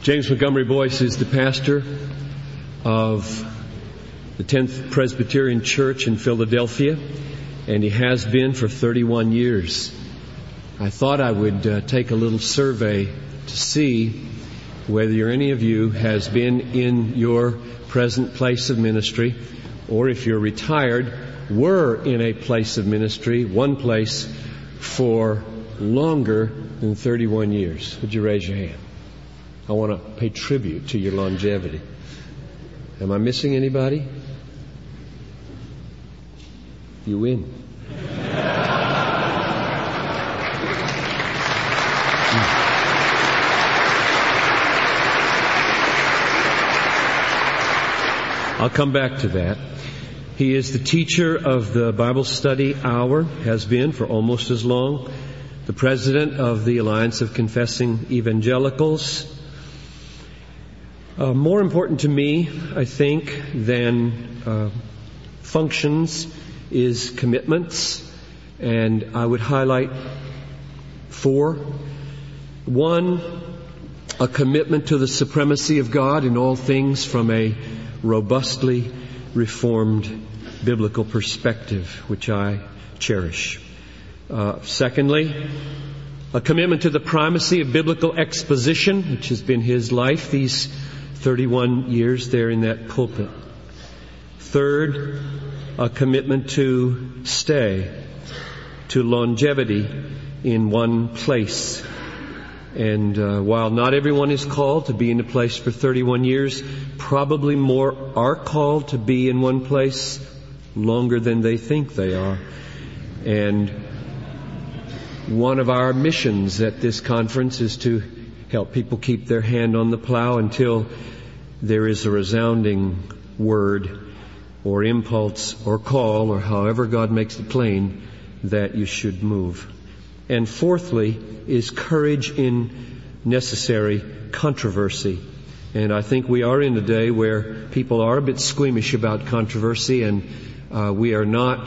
James Montgomery Boyce is the pastor of the 10th Presbyterian Church in Philadelphia, and he has been for 31 years. I thought I would take a little survey to see whether any of you has been in your present place of ministry, or if you're retired, were in a place of ministry, one place, for longer than 31 years. Would you raise your hand? I want to pay tribute to your longevity. Am I missing anybody? You win. I'll come back to that. He is the teacher of the Bible Study Hour, has been for almost as long, the president of the Alliance of Confessing Evangelicals. More important to me, I think, than functions is commitments, and I would highlight 4. 1, a commitment to the supremacy of God in all things from a robustly reformed biblical perspective, which I cherish. Secondly, a commitment to the primacy of biblical exposition, which has been his life these 31 years there in that pulpit. Third, a commitment to stay, to longevity in one place. And while not everyone is called to be in a place for 31 years, probably more are called to be in one place longer than they think they are. And one of our missions at this conference is to help people keep their hand on the plow until there is a resounding word or impulse or call, or however God makes it plain, that you should move. And fourthly is courage in necessary controversy. And I think we are in a day where people are a bit squeamish about controversy, and we are not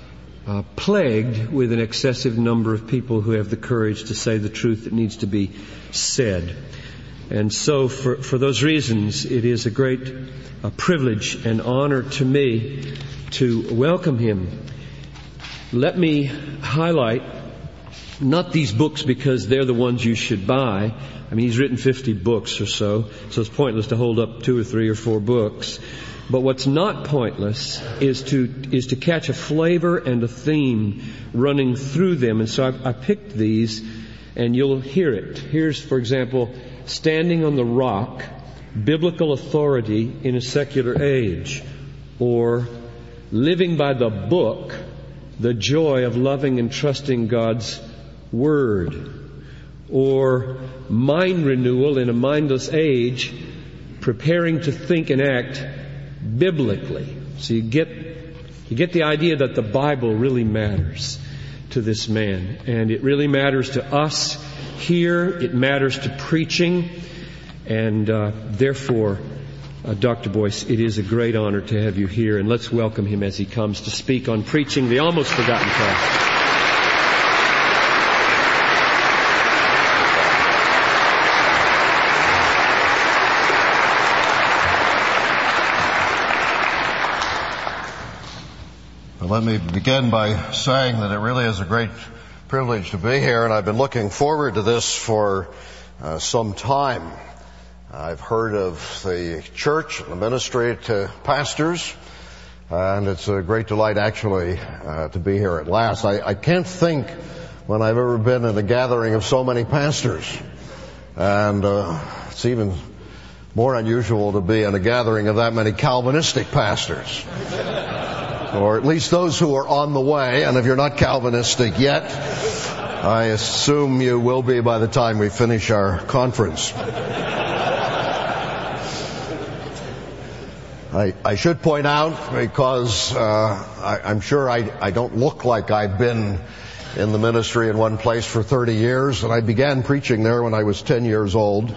plagued with an excessive number of people who have the courage to say the truth that needs to be said. And so for those reasons, it is a great privilege and honor to me to welcome him. Let me highlight not these books because they're the ones you should buy. I mean, he's written 50 books or so it's pointless to hold up 2 or 3 or 4 books. But what's not pointless is to catch a flavor and a theme running through them. And so I picked these, and you'll hear it. Here's, for example, Standing on the Rock, Biblical Authority in a Secular Age, or Living by the Book, The Joy of Loving and Trusting God's Word, or Mind Renewal in a Mindless Age, Preparing to Think and Act Biblically. So you get the idea that the Bible really matters to this man, and it really matters to us here. It matters to preaching, and therefore, Dr. Boyce, it is a great honor to have you here, and let's welcome him as he comes to speak on preaching the almost forgotten task. Let me begin by saying that it really is a great privilege to be here, and I've been looking forward to this for some time. I've heard of the church and the ministry to pastors, and it's a great delight actually to be here at last. I can't think when I've ever been in a gathering of so many pastors, and it's even more unusual to be in a gathering of that many Calvinistic pastors. Or at least those who are on the way, and if you're not Calvinistic yet, I assume you will be by the time we finish our conference. I should point out, because I'm sure I don't look like I've been in the ministry in one place for 30 years, and I began preaching there when I was 10 years old.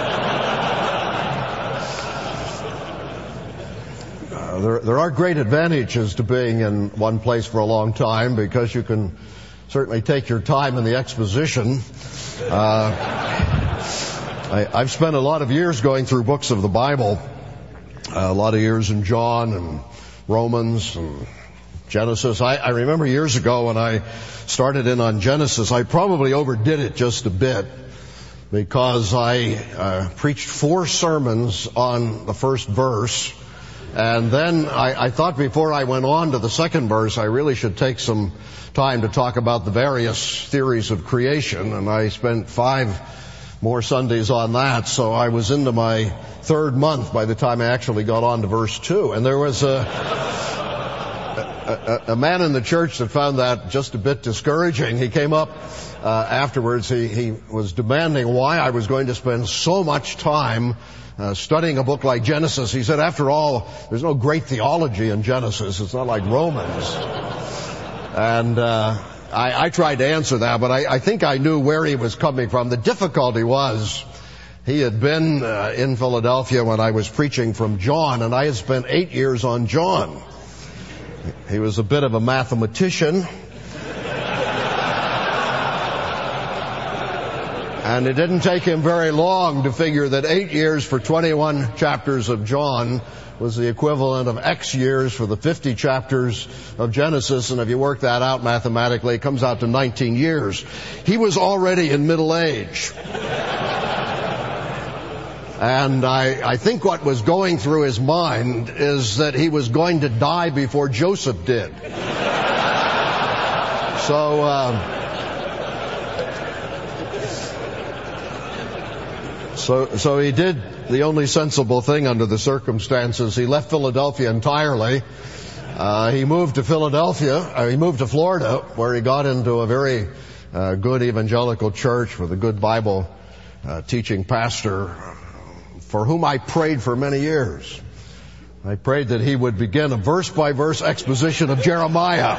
There are great advantages to being in one place for a long time, because you can certainly take your time in the exposition. I've spent a lot of years going through books of the Bible, a lot of years in John and Romans and Genesis. I remember years ago when I started in on Genesis, I probably overdid it just a bit because I preached 4 sermons on the first verse. And then I thought before I went on to the second verse, I really should take some time to talk about the various theories of creation. And I spent 5 more Sundays on that. So I was into my 3rd month by the time I actually got on to verse 2. And there was a man in the church that found that just a bit discouraging. He came up afterwards. He was demanding why I was going to spend so much time studying a book like Genesis. He said, after all, there's no great theology in Genesis. It's not like Romans. And I tried to answer that, but I think I knew where he was coming from. The difficulty was he had been in Philadelphia when I was preaching from John, and I had spent 8 years on John. He was a bit of a mathematician. And it didn't take him very long to figure that 8 years for 21 chapters of John was the equivalent of X years for the 50 chapters of Genesis. And if you work that out mathematically, it comes out to 19 years. He was already in middle age. And I think what was going through his mind is that he was going to die before Joseph did. So he did the only sensible thing under the circumstances. He left Philadelphia entirely. He moved to Florida, where he got into a very good evangelical church with a good Bible teaching pastor for whom I prayed for many years. I prayed that he would begin a verse-by-verse exposition of Jeremiah.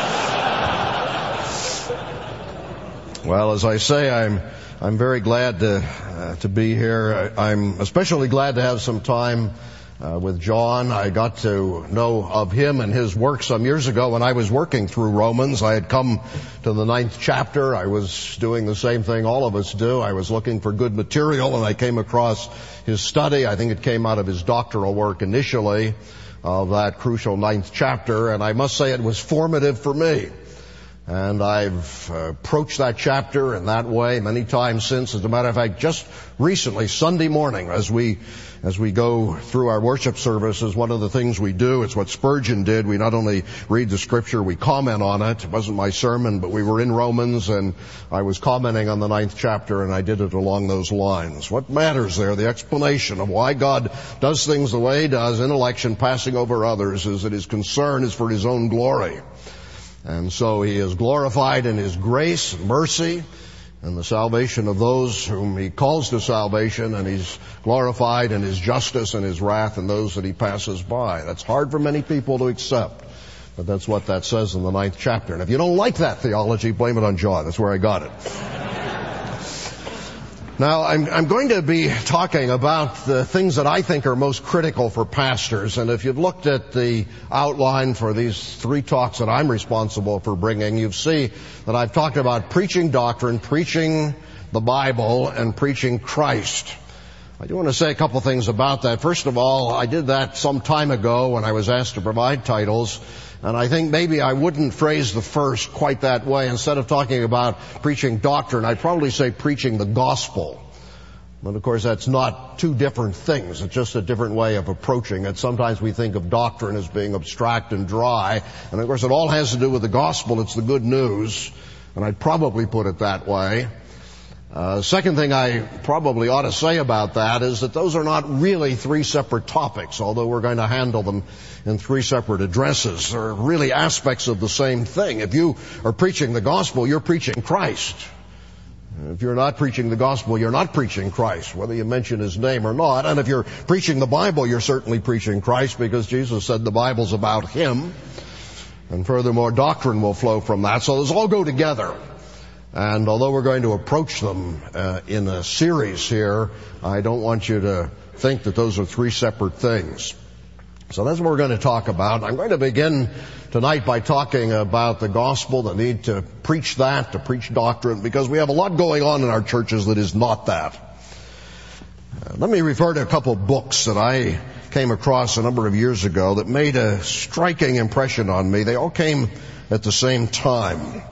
Well, as I say, I'm very glad to be here. I'm especially glad to have some time with John. I got to know of him and his work some years ago when I was working through Romans. I had come to the 9th chapter. I was doing the same thing all of us do. I was looking for good material, and I came across his study. I think it came out of his doctoral work initially of that crucial 9th chapter, and I must say it was formative for me. And I've approached that chapter in that way many times since. As a matter of fact, just recently, Sunday morning, as we go through our worship services, one of the things we do, it's what Spurgeon did. We not only read the scripture, we comment on it. It wasn't my sermon, but we were in Romans, and I was commenting on the 9th chapter, and I did it along those lines. What matters there, the explanation of why God does things the way he does in election, passing over others, is that his concern is for his own glory. And so he is glorified in his grace and mercy and the salvation of those whom he calls to salvation, and he's glorified in his justice and his wrath in those that he passes by. That's hard for many people to accept, but that's what that says in the 9th chapter. And if you don't like that theology, blame it on John. That's where I got it. Now, I'm going to be talking about the things that I think are most critical for pastors. And if you've looked at the outline for these 3 talks that I'm responsible for bringing, you see that I've talked about preaching doctrine, preaching the Bible, and preaching Christ. I do want to say a couple things about that. First of all, I did that some time ago when I was asked to provide titles. And I think maybe I wouldn't phrase the first quite that way. Instead of talking about preaching doctrine, I'd probably say preaching the gospel. But of course, that's not 2 different things. It's just a different way of approaching it. Sometimes we think of doctrine as being abstract and dry. And of course, it all has to do with the gospel. It's the good news. And I'd probably put it that way. Second thing I probably ought to say about that is that those are not really 3 separate topics, although we're going to handle them in 3 separate addresses. They're really aspects of the same thing. If you are preaching the gospel, you're preaching Christ. If you're not preaching the gospel, you're not preaching Christ, whether you mention his name or not. And if you're preaching the Bible, you're certainly preaching Christ, because Jesus said the Bible's about him. And furthermore, doctrine will flow from that. So those all go together. And although we're going to approach them in a series here, I don't want you to think that those are 3 separate things. So that's what we're going to talk about. I'm going to begin tonight by talking about the gospel, the need to preach that, to preach doctrine, because we have a lot going on in our churches that is not that. Let me refer to a couple of books that I came across a number of years ago that made a striking impression on me. They all came at the same time.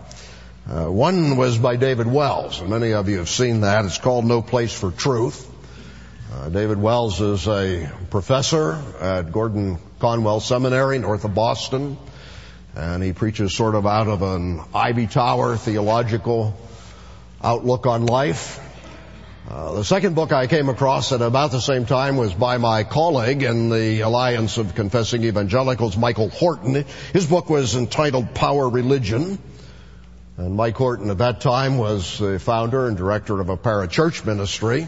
One was by David Wells, and many of you have seen that. It's called No Place for Truth. David Wells is a professor at Gordon Conwell Seminary north of Boston, and he preaches sort of out of an ivy tower theological outlook on life. The second book I came across at about the same time was by my colleague in the Alliance of Confessing Evangelicals, Michael Horton. His book was entitled Power Religion. And Mike Horton at that time was the founder and director of a parachurch ministry.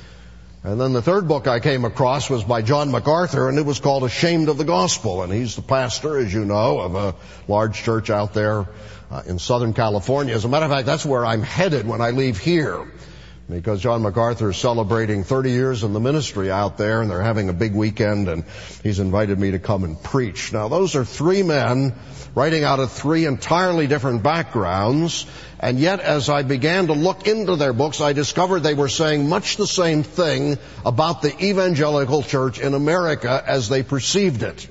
And then the third book I came across was by John MacArthur, and it was called Ashamed of the Gospel. And he's the pastor, as you know, of a large church out there in Southern California. As a matter of fact, that's where I'm headed when I leave here, because John MacArthur is celebrating 30 years in the ministry out there, and they're having a big weekend, and he's invited me to come and preach. Now, those are three men writing out of three entirely different backgrounds, and yet as I began to look into their books, I discovered they were saying much the same thing about the evangelical church in America as they perceived it.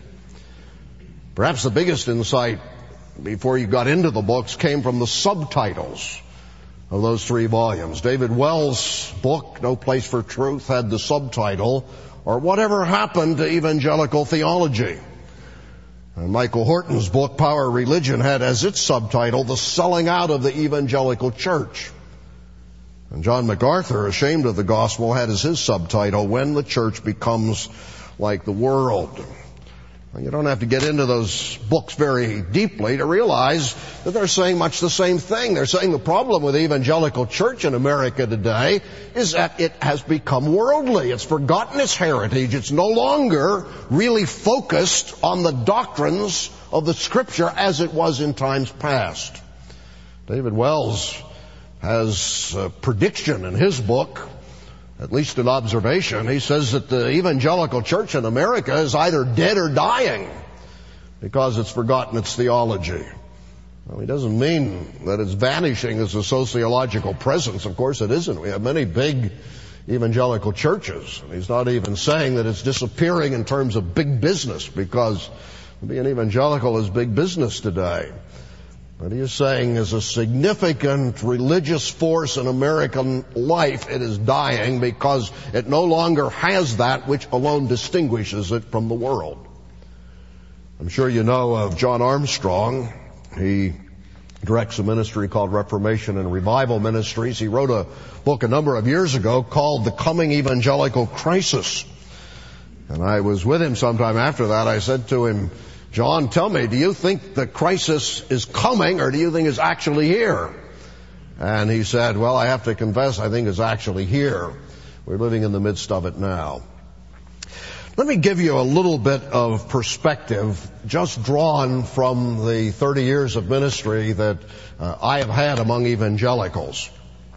Perhaps the biggest insight before you got into the books came from the subtitles of those three volumes. David Wells' book, No Place for Truth, had the subtitle, or Whatever Happened to Evangelical Theology. And Michael Horton's book, Power Religion, had as its subtitle, The Selling Out of the Evangelical Church. And John MacArthur, Ashamed of the Gospel, had as his subtitle, When the Church Becomes Like the World. You don't have to get into those books very deeply to realize that they're saying much the same thing. They're saying the problem with the evangelical church in America today is that it has become worldly. It's forgotten its heritage. It's no longer really focused on the doctrines of the Scripture as it was in times past. David Wells has a prediction in his book, at least an observation. He says that the evangelical church in America is either dead or dying because it's forgotten its theology. Well, he doesn't mean that it's vanishing as a sociological presence. Of course it isn't. We have many big evangelical churches. And he's not even saying that it's disappearing in terms of big business, because being evangelical is big business today. But he is saying as a significant religious force in American life, it is dying because it no longer has that which alone distinguishes it from the world. I'm sure you know of John Armstrong. He directs a ministry called Reformation and Revival Ministries. He wrote a book a number of years ago called The Coming Evangelical Crisis. And I was with him sometime after that. I said to him, John, tell me, do you think the crisis is coming, or do you think it's actually here? And he said, well, I have to confess, I think it's actually here. We're living in the midst of it now. Let me give you a little bit of perspective, just drawn from the 30 years of ministry that I have had among evangelicals.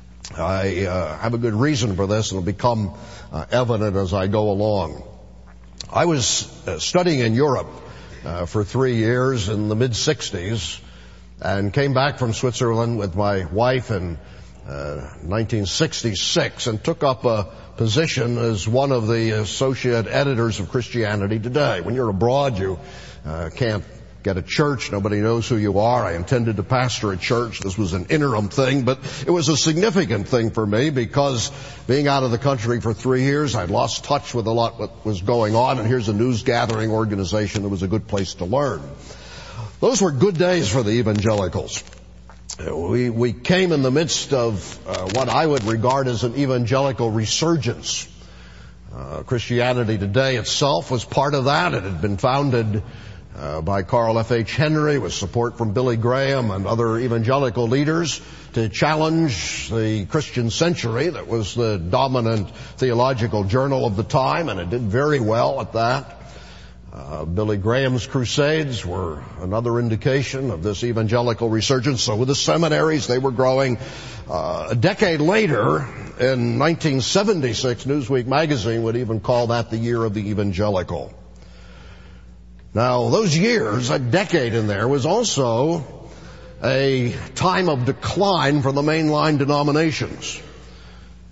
I have a good reason for this, and it'll become evident as I go along. I was studying in Europe for 3 years in the mid-60s, and came back from Switzerland with my wife in 1966 and took up a position as one of the associate editors of Christianity Today. When you're abroad, you can't get a church. Nobody knows who you are. I intended to pastor a church. This was an interim thing, but it was a significant thing for me because being out of the country for 3 years, I'd lost touch with a lot what was going on, and here's a news gathering organization that was a good place to learn. Those were good days for the evangelicals. We came in the midst of what I would regard as an evangelical resurgence. Christianity Today itself was part of that. It had been founded by Carl F.H. Henry with support from Billy Graham and other evangelical leaders to challenge the Christian Century, that was the dominant theological journal of the time, and it did very well at that. Billy Graham's crusades were another indication of this evangelical resurgence. So with the seminaries, they were growing. A decade later, in 1976, Newsweek magazine would even call that the year of the evangelical. Now, those years, a decade in there, was also a time of decline for the mainline denominations.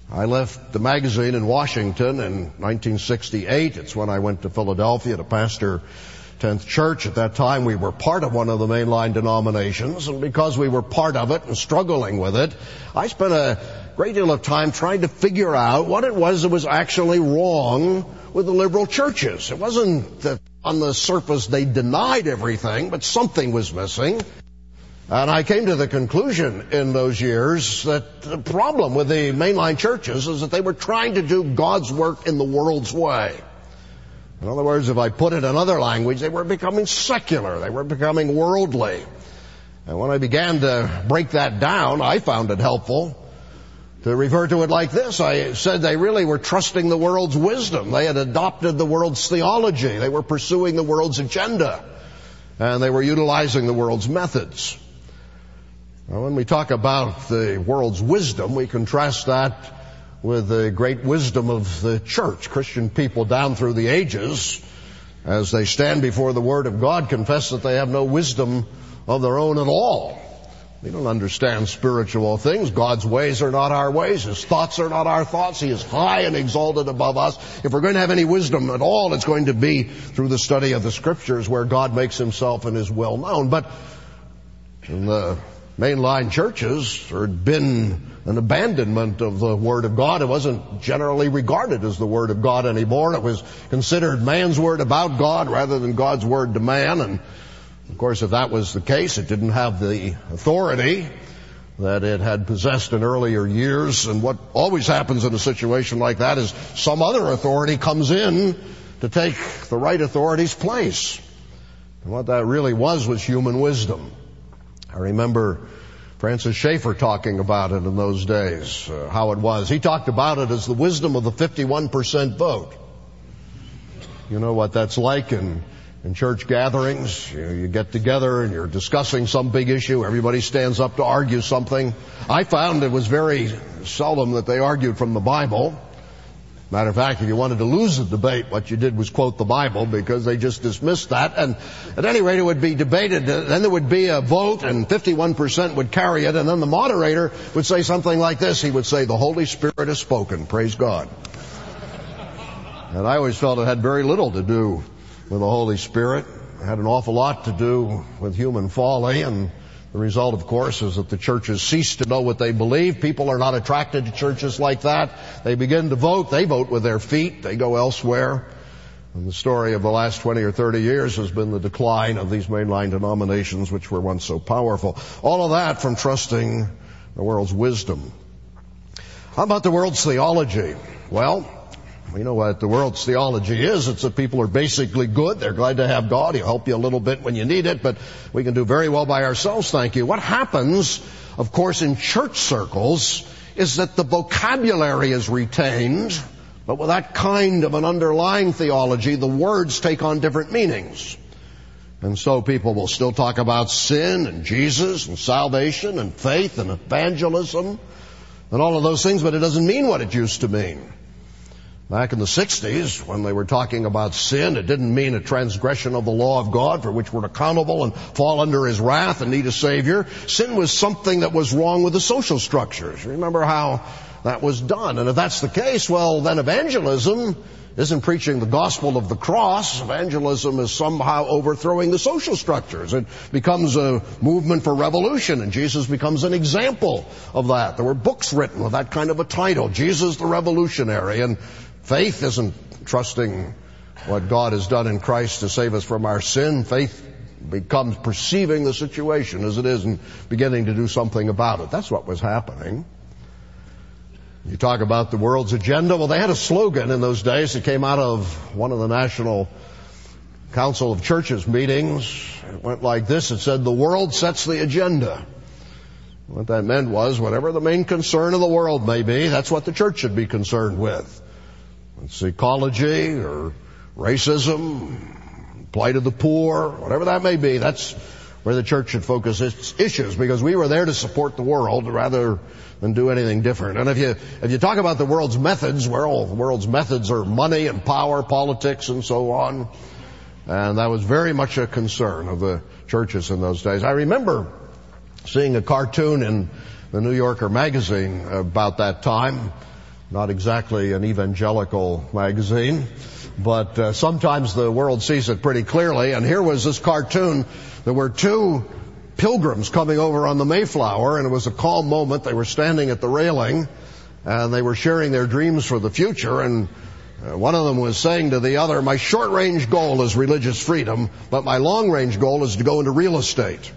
I left the magazine in Washington in 1968. It's when I went to Philadelphia to pastor 10th Church. At that time, we were part of one of the mainline denominations, and because we were part of it and struggling with it, I spent a great deal of time trying to figure out what it was that was actually wrong with the liberal churches. It wasn't that on the surface they denied everything, but something was missing. And I came to the conclusion in those years that the problem with the mainline churches is that they were trying to do God's work in the world's way. In other words, if I put it in other language, they were becoming secular. They were becoming worldly. And when I began to break that down, I found it helpful to refer to it like this. I said they really were trusting the world's wisdom. They had adopted the world's theology. They were pursuing the world's agenda. And they were utilizing the world's methods. Now, when we talk about the world's wisdom, we contrast that with the great wisdom of the church. Christian people down through the ages, as they stand before the Word of God, confess that they have no wisdom of their own at all. We don't understand spiritual things. God's ways are not our ways. His thoughts are not our thoughts. He is high and exalted above us. If we're going to have any wisdom at all, it's going to be through the study of the Scriptures where God makes Himself and His will known. But in the mainline churches, there had been an abandonment of the Word of God. It wasn't generally regarded as the Word of God anymore. It was considered man's word about God rather than God's word to man. And of course, if that was the case, it didn't have the authority that it had possessed in earlier years. And what always happens in a situation like that is some other authority comes in to take the right authority's place. And what that really was human wisdom. I remember Francis Schaeffer talking about it in those days, how it was. He talked about it as the wisdom of the 51% vote. You know what that's like in church gatherings. You get together and you're discussing some big issue. Everybody stands up to argue something. I found it was very seldom that they argued from the Bible. Matter of fact, if you wanted to lose the debate, what you did was quote the Bible, because they just dismissed that. And at any rate, it would be debated. Then there would be a vote, and 51% would carry it. And then the moderator would say something like this. He would say, "The Holy Spirit has spoken. Praise God." And I always felt it had very little to do with the Holy Spirit. It had an awful lot to do with human folly. And the result, of course, is that the churches cease to know what they believe. People are not attracted to churches like that. They begin to vote. They vote with their feet. They go elsewhere. And the story of the last 20 or 30 years has been the decline of these mainline denominations, which were once so powerful. All of that from trusting the world's wisdom. How about the world's theology? Well, we know what the world's theology is. It's that people are basically good. They're glad to have God. He'll help you a little bit when you need it, but we can do very well by ourselves, thank you. What happens, of course, in church circles is that the vocabulary is retained, but with that kind of an underlying theology, the words take on different meanings. And so people will still talk about sin and Jesus and salvation and faith and evangelism and all of those things, but it doesn't mean what it used to mean. Back in the 60s, when they were talking about sin, it didn't mean a transgression of the law of God for which we're accountable and fall under His wrath and need a Savior. Sin was something that was wrong with the social structures. Remember how that was done. And if that's the case, well, then evangelism isn't preaching the gospel of the cross. Evangelism is somehow overthrowing the social structures. It becomes a movement for revolution, and Jesus becomes an example of that. There were books written with that kind of a title, Jesus the Revolutionary. And faith isn't trusting what God has done in Christ to save us from our sin. Faith becomes perceiving the situation as it is and beginning to do something about it. That's what was happening. You talk about the world's agenda. Well, they had a slogan in those days. It came out of one of the National Council of Churches meetings. It went like this. It said, "The world sets the agenda." What that meant was, whatever the main concern of the world may be, that's what the church should be concerned with. It's ecology or racism, plight of the poor, whatever that may be. That's where the church should focus its issues, because we were there to support the world rather than do anything different. And if you talk about the world's methods, well, the world's methods are money and power, politics and so on. And that was very much a concern of the churches in those days. I remember seeing a cartoon in the New Yorker magazine about that time. not exactly an evangelical magazine, but sometimes the world sees it pretty clearly. And here was this cartoon. There were two pilgrims coming over on the Mayflower, and it was a calm moment. They were standing at the railing, and they were sharing their dreams for the future, and one of them was saying to the other, "My short-range goal is religious freedom, but my long-range goal is to go into real estate."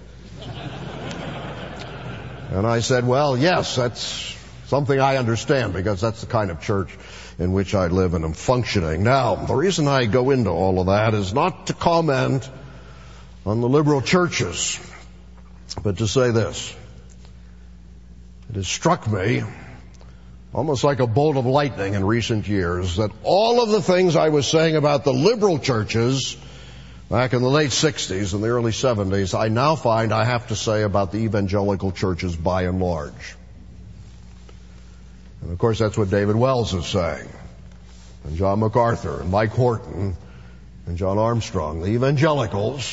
And I said, well, yes, that's something I understand, because that's the kind of church in which I live and am functioning. Now, the reason I go into all of that is not to comment on the liberal churches, but to say this. It has struck me, almost like a bolt of lightning in recent years, that all of the things I was saying about the liberal churches back in the late 60s and the early 70s, I now find I have to say about the evangelical churches by and large. And of course that's what David Wells is saying, and John MacArthur, and Mike Horton, and John Armstrong. The evangelicals,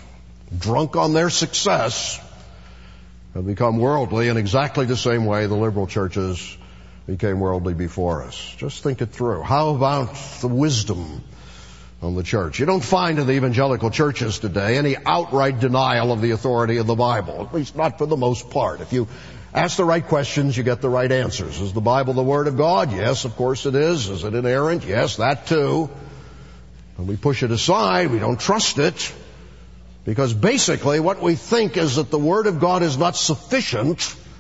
drunk on their success, have become worldly in exactly the same way the liberal churches became worldly before us. Just think it through. How about the wisdom of the church? You don't find in the evangelical churches today any outright denial of the authority of the Bible, at least not for the most part. If you ask the right questions, you get the right answers. Is the Bible the Word of God? Yes, of course it is. Is it inerrant? Yes, that too. When we push it aside, we don't trust it, because basically what we think is that the Word of God is not sufficient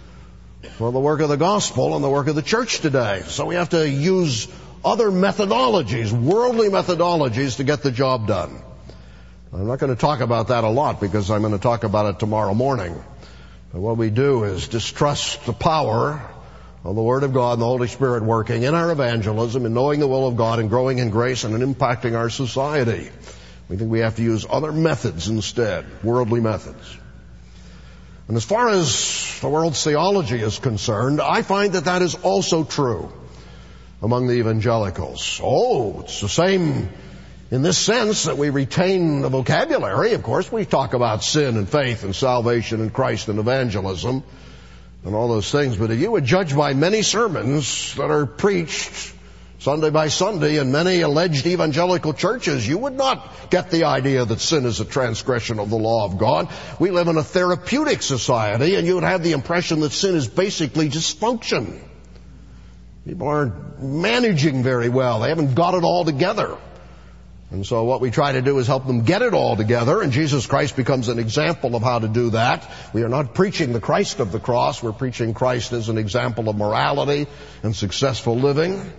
for the work of the gospel and the work of the church today. So we have to use other methodologies, worldly methodologies, to get the job done. I'm not going to talk about that a lot, because I'm going to talk about it tomorrow morning. But what we do is distrust the power of the Word of God and the Holy Spirit working in our evangelism, in knowing the will of God and growing in grace and in impacting our society. We think we have to use other methods instead, worldly methods. And as far as the world's theology is concerned, I find that that is also true among the evangelicals. Oh, it's the same in this sense that we retain the vocabulary. Of course, we talk about sin and faith and salvation and Christ and evangelism and all those things. But if you would judge by many sermons that are preached Sunday by Sunday in many alleged evangelical churches, you would not get the idea that sin is a transgression of the law of God. We live in a therapeutic society, and you would have the impression that sin is basically dysfunction. People aren't managing very well. They haven't got it all together. And so what we try to do is help them get it all together, and Jesus Christ becomes an example of how to do that. We are not preaching the Christ of the cross. We're preaching Christ as an example of morality and successful living.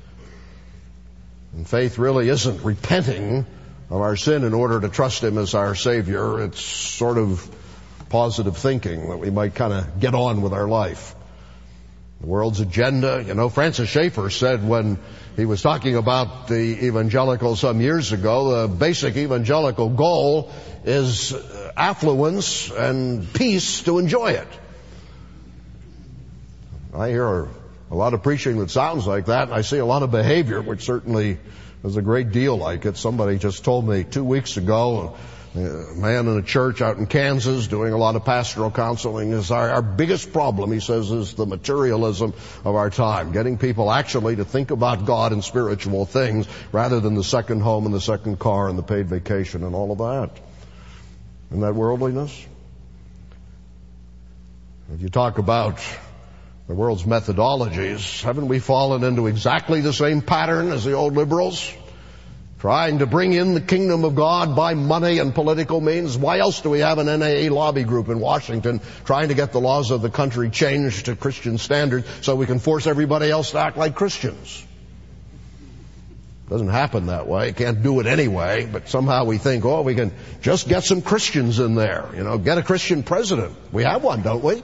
And faith really isn't repenting of our sin in order to trust Him as our Savior. It's sort of positive thinking that we might kind of get on with our life. The world's agenda, Francis Schaeffer said when he was talking about the evangelical some years ago, the basic evangelical goal is affluence and peace to enjoy it. I hear a lot of preaching that sounds like that, and I see a lot of behavior which certainly is a great deal like it. Somebody just told me 2 weeks ago, a man in a church out in Kansas doing a lot of pastoral counseling, is our biggest problem, he says, is the materialism of our time. Getting people actually to think about God and spiritual things rather than the second home and the second car and the paid vacation and all of that. Isn't that worldliness? If you talk about the world's methodologies, haven't we fallen into exactly the same pattern as the old liberals? Trying to bring in the kingdom of God by money and political means. Why else do we have an NAA lobby group in Washington trying to get the laws of the country changed to Christian standards so we can force everybody else to act like Christians? It doesn't happen that way. Can't do it anyway, but somehow we think, we can just get some Christians in there. Get a Christian president. We have one, don't we?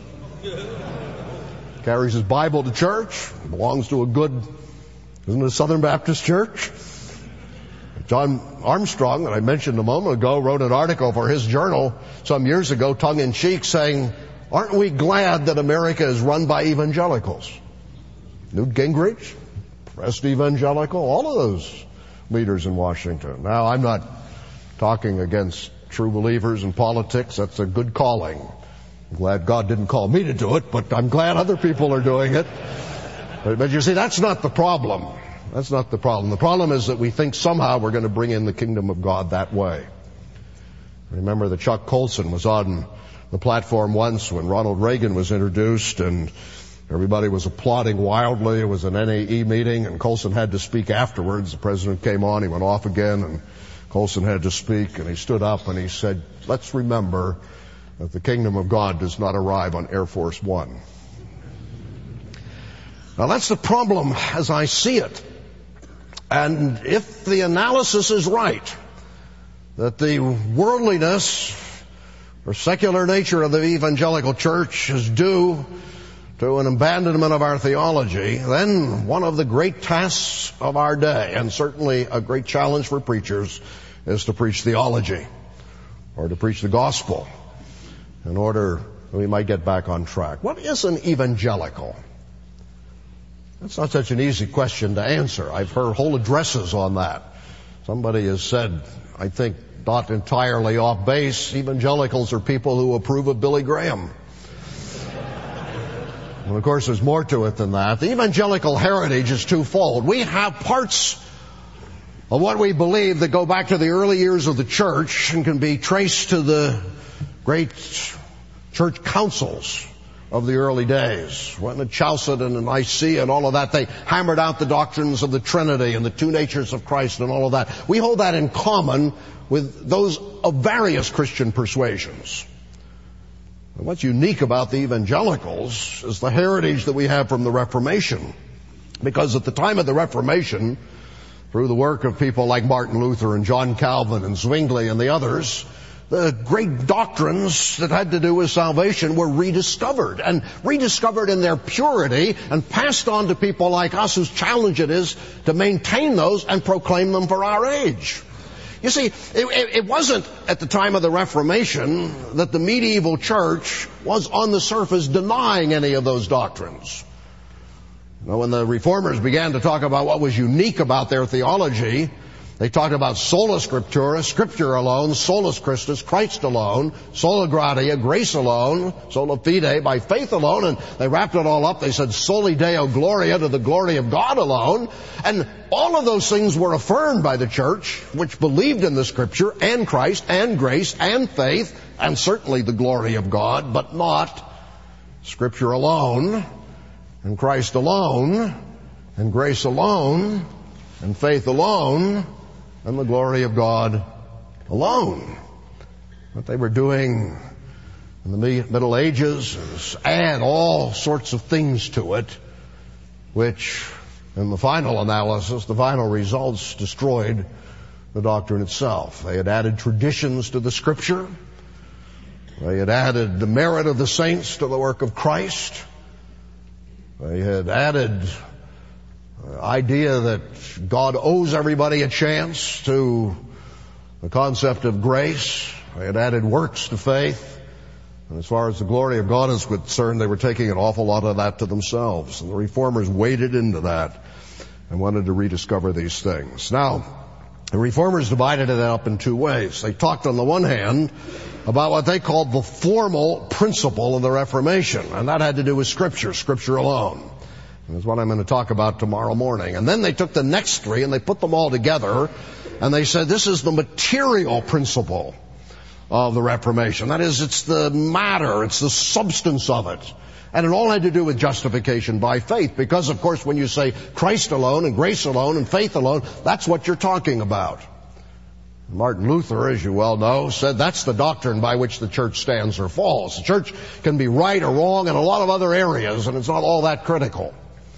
Carries his Bible to church, belongs to isn't it a Southern Baptist church? John Armstrong, that I mentioned a moment ago, wrote an article for his journal some years ago, tongue-in-cheek, saying, aren't we glad that America is run by evangelicals? Newt Gingrich, pressed evangelical, all of those leaders in Washington. Now, I'm not talking against true believers in politics. That's a good calling. I'm glad God didn't call me to do it, but I'm glad other people are doing it. But you see, that's not the problem. That's not the problem. The problem is that we think somehow we're going to bring in the kingdom of God that way. Remember that Chuck Colson was on the platform once when Ronald Reagan was introduced, and everybody was applauding wildly. It was an NAE meeting, and Colson had to speak afterwards. The president came on, he went off again, and Colson had to speak, and he stood up and he said, "Let's remember that the kingdom of God does not arrive on Air Force One." Now that's the problem as I see it. And if the analysis is right, that the worldliness or secular nature of the evangelical church is due to an abandonment of our theology, then one of the great tasks of our day, and certainly a great challenge for preachers, is to preach theology, or to preach the gospel, in order that we might get back on track. What is an evangelical? That's not such an easy question to answer. I've heard whole addresses on that. Somebody has said, I think not entirely off base, evangelicals are people who approve of Billy Graham. And of course there's more to it than that. The evangelical heritage is twofold. We have parts of what we believe that go back to the early years of the church and can be traced to the great church councils of the early days. When at Chalcedon and Nicaea and all of that, they hammered out the doctrines of the Trinity and the two natures of Christ and all of that. We hold that in common with those of various Christian persuasions. And what's unique about the evangelicals is the heritage that we have from the Reformation. Because at the time of the Reformation, through the work of people like Martin Luther and John Calvin and Zwingli and the others, the great doctrines that had to do with salvation were rediscovered, and rediscovered in their purity and passed on to people like us whose challenge it is to maintain those and proclaim them for our age. You see, it wasn't at the time of the Reformation that the medieval church was on the surface denying any of those doctrines. When the reformers began to talk about what was unique about their theology, they talked about sola scriptura, scripture alone, solus Christus, Christ alone, sola gratia, grace alone, sola fide, by faith alone, and they wrapped it all up. They said soli Deo gloria, to the glory of God alone. And all of those things were affirmed by the church, which believed in the scripture and Christ and grace and faith and certainly the glory of God, but not scripture alone and Christ alone and grace alone and faith alone and the glory of God alone. What they were doing in the Middle Ages is add all sorts of things to it, which in the final analysis, the final results destroyed the doctrine itself. They had added traditions to the Scripture. They had added the merit of the saints to the work of Christ. They had added the idea that God owes everybody a chance to the concept of grace. They had added works to faith. And as far as the glory of God is concerned, they were taking an awful lot of that to themselves. And the reformers waded into that and wanted to rediscover these things. Now, the reformers divided it up in two ways. They talked on the one hand about what they called the formal principle of the Reformation, and that had to do with Scripture, Scripture alone. And that's what I'm going to talk about tomorrow morning. And then they took the next three and they put them all together, and they said this is the material principle of the Reformation. That is, it's the matter, it's the substance of it. And it all had to do with justification by faith, because of course when you say Christ alone and grace alone and faith alone, that's what you're talking about. Martin Luther, as you well know, said that's the doctrine by which the church stands or falls. The church can be right or wrong in a lot of other areas, and it's not all that critical.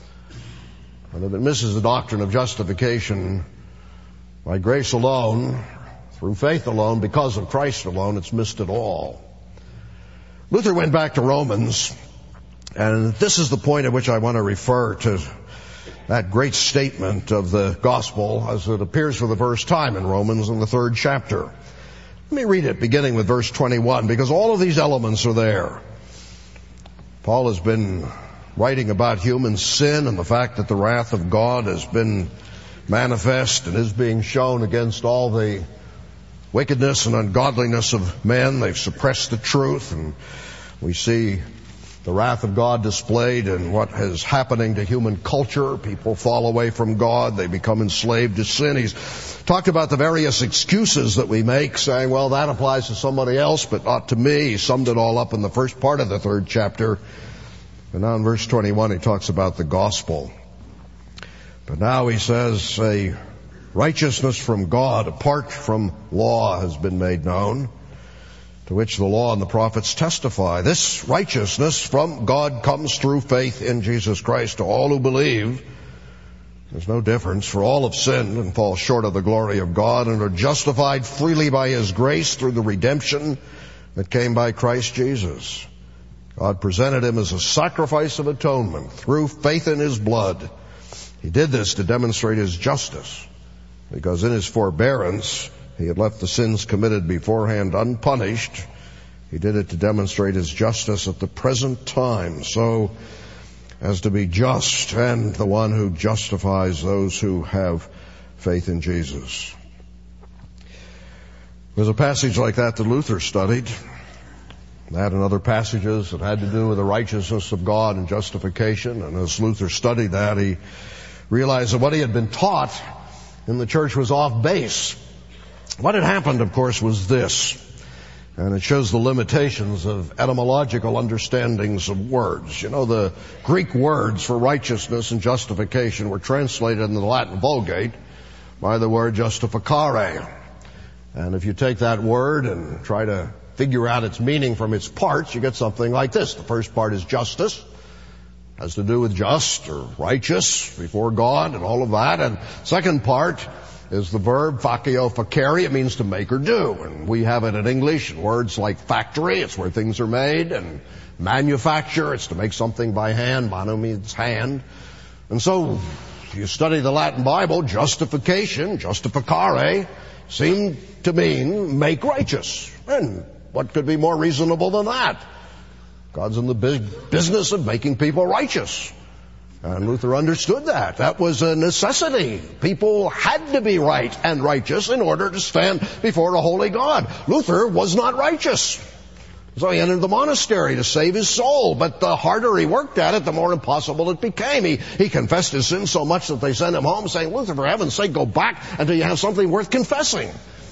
And if it misses the doctrine of justification by grace alone, through faith alone, because of Christ alone, it's missed it all. Luther went back to Romans, and this is the point at which I want to refer to that great statement of the gospel as it appears for the first time in Romans in the 3rd chapter. Let me read it, beginning with verse 21, because all of these elements are there. Paul has been writing about human sin and the fact that the wrath of God has been manifest and is being shown against all the wickedness and ungodliness of men. They've suppressed the truth, and we see the wrath of God displayed in what is happening to human culture. People fall away from God. They become enslaved to sin. He's talked about the various excuses that we make, saying, well, that applies to somebody else, but not to me. He summed it all up in the first part of the 3rd chapter. And now in verse 21, he talks about the gospel. But now he says, a righteousness from God apart from law has been made known, to which the law and the prophets testify. This righteousness from God comes through faith in Jesus Christ to all who believe. There's no difference, for all have sinned and fall short of the glory of God and are justified freely by His grace through the redemption that came by Christ Jesus. God presented Him as a sacrifice of atonement through faith in His blood. He did this to demonstrate His justice, because in His forbearance He had left the sins committed beforehand unpunished. He did it to demonstrate His justice at the present time, so as to be just and the one who justifies those who have faith in Jesus. There's a passage like that Luther studied. That and other passages that had to do with the righteousness of God and justification. And as Luther studied that, he realized that what he had been taught in the church was off base. What had happened, of course, was this, and it shows the limitations of etymological understandings of words. You know, the Greek words for righteousness and justification were translated in the Latin Vulgate by the word justificare. And if you take that word and try to figure out its meaning from its parts, you get something like this. The first part is justice, has to do with just or righteous before God and all of that. And second part is the verb facio facere. It means to make or do. And we have it in English in words like factory. It's where things are made. And manufacture. It's to make something by hand. Manu means hand. And so, if you study the Latin Bible, justification, justificare, seemed to mean make righteous. And what could be more reasonable than that? God's in the business of making people righteous. And Luther understood that. That was a necessity. People had to be right and righteous in order to stand before a holy God. Luther was not righteous. So he entered the monastery to save his soul. But the harder he worked at it, the more impossible it became. He confessed his sins so much that they sent him home saying, Luther, for heaven's sake, go back until you have something worth confessing.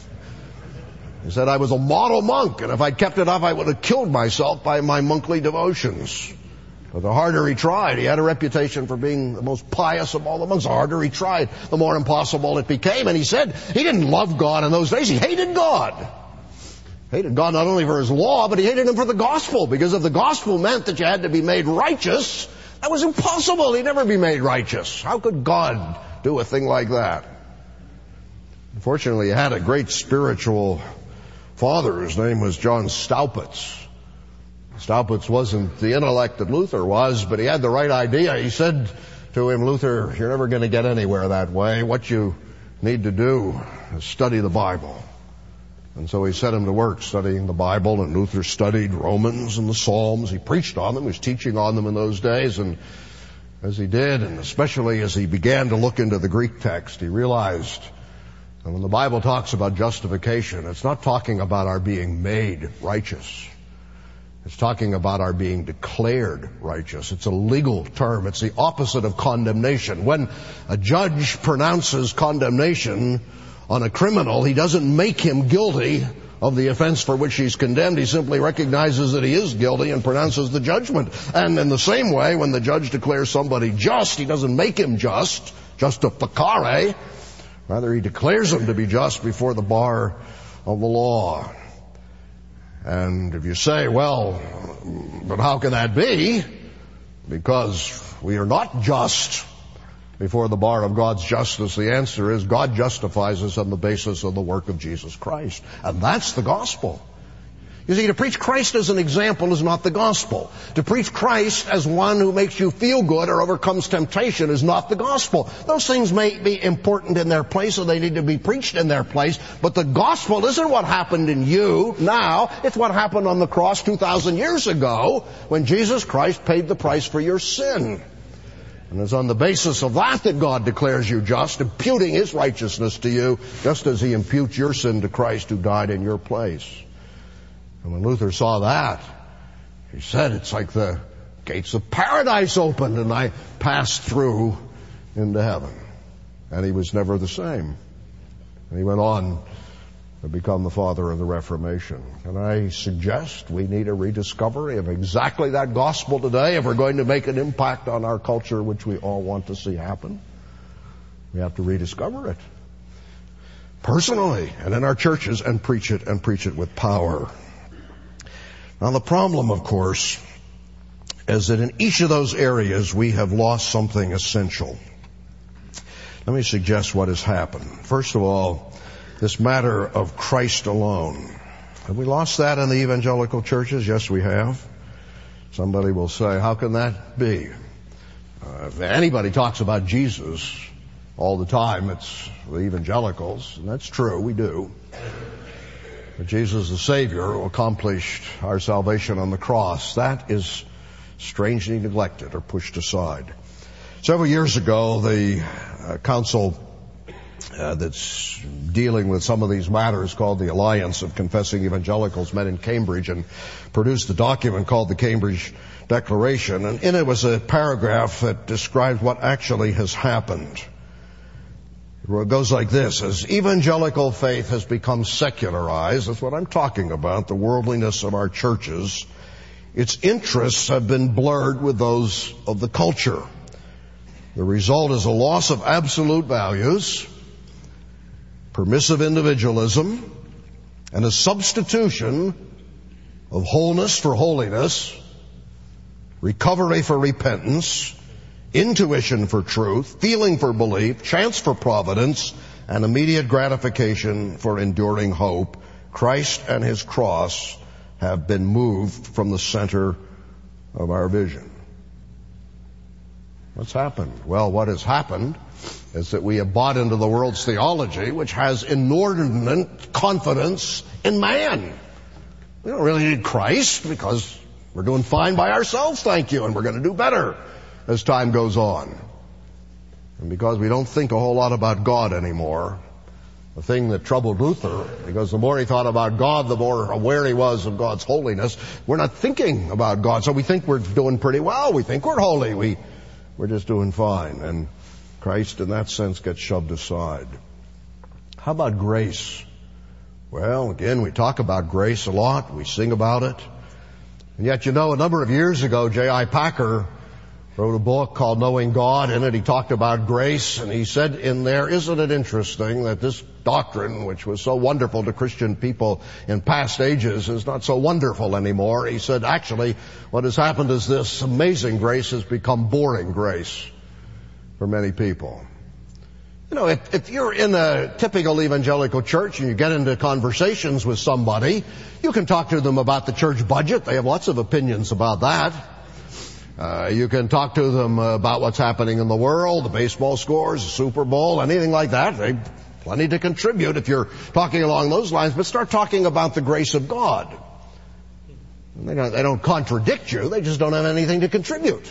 He said, I was a model monk, and if I'd kept it up, I would have killed myself by my monthly devotions. But the harder he tried, he had a reputation for being the most pious of all the monks. The harder he tried, the more impossible it became. And he said he didn't love God in those days. He hated God. Hated God not only for His law, but he hated Him for the gospel. Because if the gospel meant that you had to be made righteous, that was impossible. He'd never be made righteous. How could God do a thing like that? Unfortunately, he had a great spiritual father. His name was John Staupitz. Staupitz wasn't the intellect that Luther was, but he had the right idea. He said to him, Luther, you're never going to get anywhere that way. What you need to do is study the Bible. And so he set him to work studying the Bible, and Luther studied Romans and the Psalms. He preached on them. He was teaching on them in those days. And as he did, and especially as he began to look into the Greek text, he realized that when the Bible talks about justification, it's not talking about our being made righteous. It's talking about our being declared righteous. It's a legal term. It's the opposite of condemnation. When a judge pronounces condemnation on a criminal, he doesn't make him guilty of the offense for which he's condemned. He simply recognizes that he is guilty and pronounces the judgment. And in the same way, when the judge declares somebody just, he doesn't make him just, justificare. Rather, he declares him to be just before the bar of the law. And if you say, well, but how can that be? Because we are not just before the bar of God's justice. The answer is God justifies us on the basis of the work of Jesus Christ. And that's the gospel. You see, to preach Christ as an example is not the gospel. To preach Christ as one who makes you feel good or overcomes temptation is not the gospel. Those things may be important in their place, and they need to be preached in their place, but the gospel isn't what happened in you now. It's what happened on the cross 2,000 years ago when Jesus Christ paid the price for your sin. And it's on the basis of that that God declares you just, imputing His righteousness to you, just as He imputes your sin to Christ who died in your place. And when Luther saw that, he said it's like the gates of paradise opened and I passed through into heaven. And he was never the same. And he went on to become the father of the Reformation. And I suggest we need a rediscovery of exactly that gospel today if we're going to make an impact on our culture, which we all want to see happen. We have to rediscover it personally and in our churches and preach it with power. Now the problem, of course, is that in each of those areas we have lost something essential. Let me suggest what has happened. First of all, this matter of Christ alone. Have we lost that in the evangelical churches? Yes, we have. Somebody will say, how can that be? If anybody talks about Jesus all the time, it's the evangelicals, and that's true, we do. But Jesus the Savior who accomplished our salvation on the cross, that is strangely neglected or pushed aside. Several years ago, the council that's dealing with some of these matters, called the Alliance of Confessing Evangelicals, met in Cambridge and produced a document called the Cambridge Declaration. And in it was a paragraph that described what actually has happened. It goes like this: as evangelical faith has become secularized, that's what I'm talking about, the worldliness of our churches, its interests have been blurred with those of the culture. The result is a loss of absolute values, permissive individualism, and a substitution of wholeness for holiness, recovery for repentance, intuition for truth, feeling for belief, chance for providence, and immediate gratification for enduring hope. Christ and His cross have been moved from the center of our vision. What's happened? Well, what has happened is that we have bought into the world's theology, which has inordinate confidence in man. We don't really need Christ because we're doing fine by ourselves, thank you, and we're going to do better as time goes on. And because we don't think a whole lot about God anymore, the thing that troubled Luther, because the more he thought about God, the more aware he was of God's holiness. We're not thinking about God, so we think we're doing pretty well. We think we're holy. We're just doing fine. And Christ, in that sense, gets shoved aside. How about grace? Well, again, we talk about grace a lot. We sing about it. And yet, a number of years ago, J.I. Packer wrote a book called Knowing God. In it, he talked about grace, and he said in there, isn't it interesting that this doctrine, which was so wonderful to Christian people in past ages, is not so wonderful anymore. He said, actually, what has happened is this amazing grace has become boring grace for many people. If you're in a typical evangelical church and you get into conversations with somebody, you can talk to them about the church budget. They have lots of opinions about that. You can talk to them about what's happening in the world, the baseball scores, the Super Bowl, anything like that. They've plenty to contribute if you're talking along those lines, but start talking about the grace of God. They don't contradict you, they just don't have anything to contribute.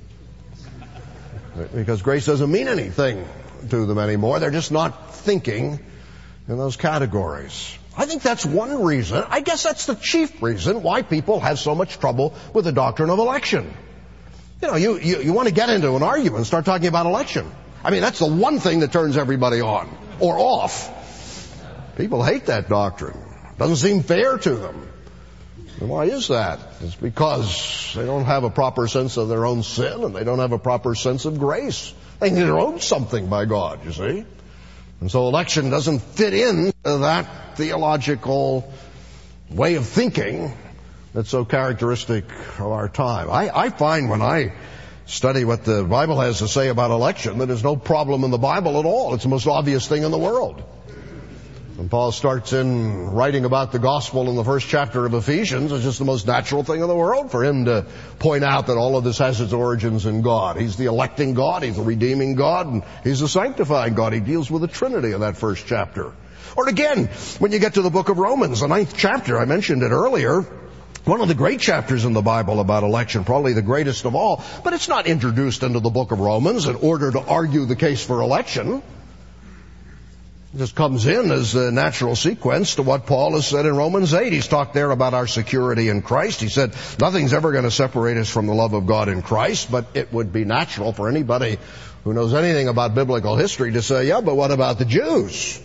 Because grace doesn't mean anything to them anymore. They're just not thinking in those categories. I think that's one reason, I guess that's the chief reason why people have so much trouble with the doctrine of election. You want to get into an argument and start talking about election. I mean, that's the one thing that turns everybody on or off. People hate that doctrine. It doesn't seem fair to them. And why is that? It's because they don't have a proper sense of their own sin and they don't have a proper sense of grace. They think they're owed something by God, you see. And so election doesn't fit in that theological way of thinking that's so characteristic of our time. I find when I study what the Bible has to say about election that there's no problem in the Bible at all. It's the most obvious thing in the world. When Paul starts in writing about the gospel in the first chapter of Ephesians, it's just the most natural thing in the world for him to point out that all of this has its origins in God. He's the electing God, He's the redeeming God, and He's the sanctifying God. He deals with the Trinity in that first chapter. Or again, when you get to the book of Romans, the 9th chapter, I mentioned it earlier, one of the great chapters in the Bible about election, probably the greatest of all, but it's not introduced into the book of Romans in order to argue the case for election. It just comes in as a natural sequence to what Paul has said in Romans 8. He's talked there about our security in Christ. He said, nothing's ever going to separate us from the love of God in Christ, but it would be natural for anybody who knows anything about biblical history to say, yeah, but what about the Jews?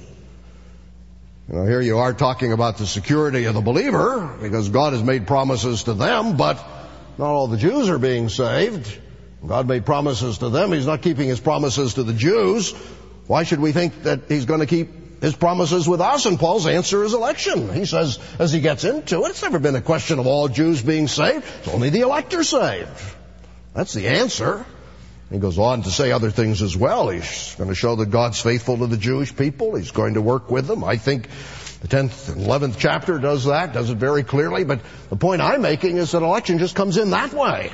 Here you are talking about the security of the believer, because God has made promises to them, but not all the Jews are being saved. God made promises to them. He's not keeping His promises to the Jews. Why should we think that He's going to keep His promises with us? And Paul's answer is election. He says, as he gets into it, it's never been a question of all Jews being saved. It's only the elect are saved. That's the answer. He goes on to say other things as well. He's going to show that God's faithful to the Jewish people. He's going to work with them. I think the 10th and 11th chapter does that, does it very clearly. But the point I'm making is that election just comes in that way.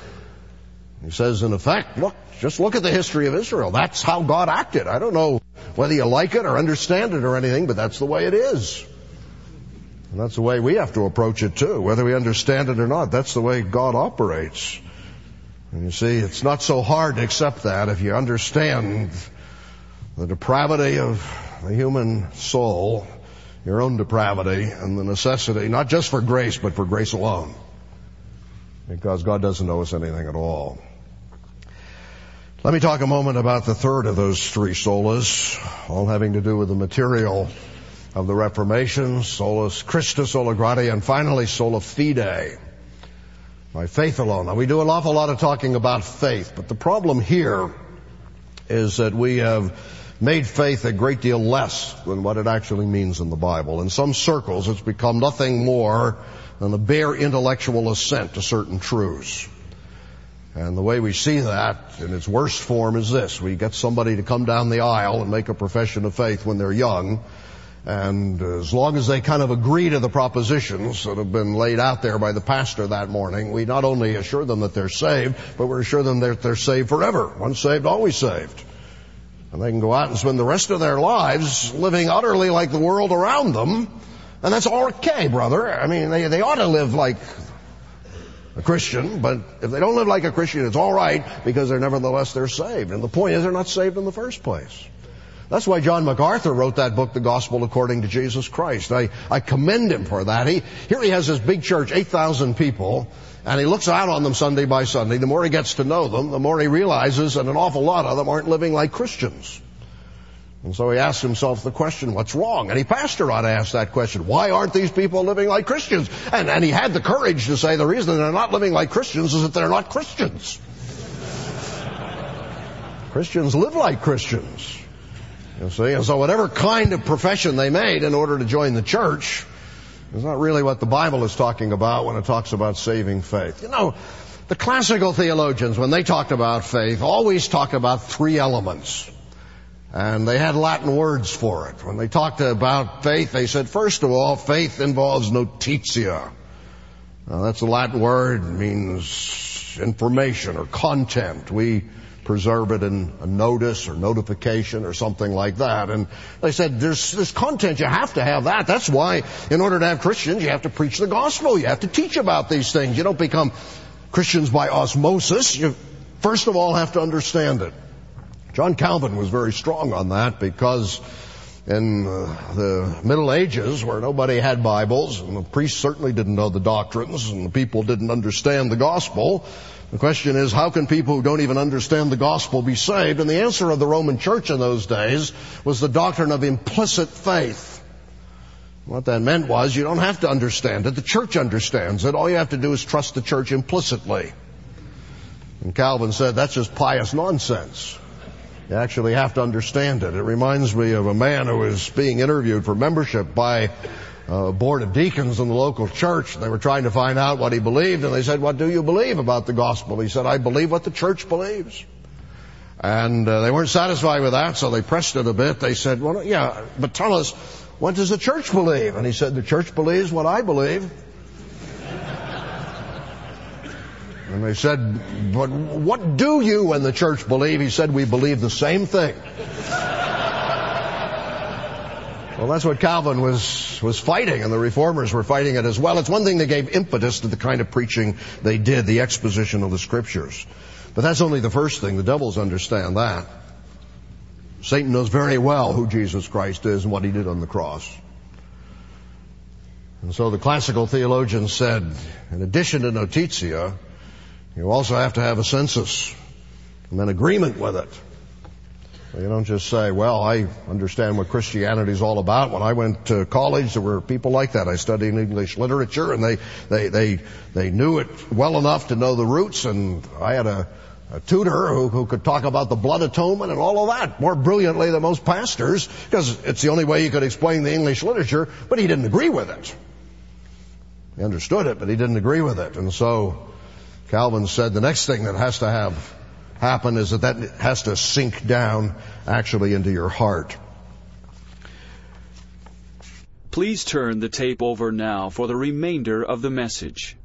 He says, in effect, just look at the history of Israel. That's how God acted. I don't know whether you like it or understand it or anything, but that's the way it is. And that's the way we have to approach it too. Whether we understand it or not, that's the way God operates. And you see, it's not so hard to accept that if you understand the depravity of the human soul, your own depravity, and the necessity, not just for grace, but for grace alone. Because God doesn't owe us anything at all. Let me talk a moment about the third of those three solas, all having to do with the material of the Reformation, solus Christus, sola gratia, and finally sola fide. By faith alone. Now, we do an awful lot of talking about faith, but the problem here is that we have made faith a great deal less than what it actually means in the Bible. In some circles, it's become nothing more than a bare intellectual assent to certain truths. And the way we see that in its worst form is this. We get somebody to come down the aisle and make a profession of faith when they're young, and as long as they kind of agree to the propositions that have been laid out there by the pastor that morning, we not only assure them that they're saved, but we assure them that they're saved forever. Once saved, always saved. And they can go out and spend the rest of their lives living utterly like the world around them. And that's okay, brother. I mean, they ought to live like a Christian, but if they don't live like a Christian, it's all right, because they're saved. And the point is, they're not saved in the first place. That's why John MacArthur wrote that book, The Gospel According to Jesus Christ. I commend him for that. Here he has this big church, 8,000 people, and he looks out on them Sunday by Sunday. The more he gets to know them, the more he realizes that an awful lot of them aren't living like Christians. And so he asks himself the question, what's wrong? Any pastor ought to ask that question. Why aren't these people living like Christians? And he had the courage to say the reason they're not living like Christians is that they're not Christians. Christians live like Christians. You see, and so whatever kind of profession they made in order to join the church is not really what the Bible is talking about when it talks about saving faith. You know, the classical theologians, when they talked about faith, always talk about three elements. And they had Latin words for it. When they talked about faith, they said, first of all, faith involves notitia. Now, that's a Latin word. It means information or content. We preserve it in a notice or notification or something like that. And they said, there's content, you have to have that. That's why, in order to have Christians, you have to preach the gospel. You have to teach about these things. You don't become Christians by osmosis. You first of all have to understand it. John Calvin was very strong on that, because in the Middle Ages, where nobody had Bibles, and the priests certainly didn't know the doctrines, and the people didn't understand the gospel, the question is, how can people who don't even understand the gospel be saved? And the answer of the Roman Church in those days was the doctrine of implicit faith. What that meant was, you don't have to understand it. The church understands it. All you have to do is trust the church implicitly. And Calvin said, that's just pious nonsense. You actually have to understand it. It reminds me of a man who was being interviewed for membership by a board of deacons in the local church. They were trying to find out what he believed, and they said, what do you believe about the gospel? He said, I believe what the church believes. And they weren't satisfied with that, so they pressed it a bit. They said, well, yeah, but tell us, what does the church believe? And he said, the church believes what I believe. And they said, but what do you and the church believe? He said, we believe the same thing. Well, that's what Calvin was fighting, and the reformers were fighting it as well. It's one thing that gave impetus to the kind of preaching they did, the exposition of the scriptures. But that's only the first thing. The devils understand that. Satan knows very well who Jesus Christ is and what he did on the cross. And so the classical theologians said, in addition to notitia, you also have to have a census and an agreement with it. So you don't just say, well, I understand what Christianity is all about. When I went to college, there were people like that. I studied English literature, and they knew it well enough to know the roots, and I had a tutor who could talk about the blood atonement and all of that more brilliantly than most pastors, because it's the only way he could explain the English literature, but he didn't agree with it. He understood it, but he didn't agree with it. And so Calvin said the next thing that has to happen is that has to sink down actually into your heart. Please turn the tape over now for the remainder of the message.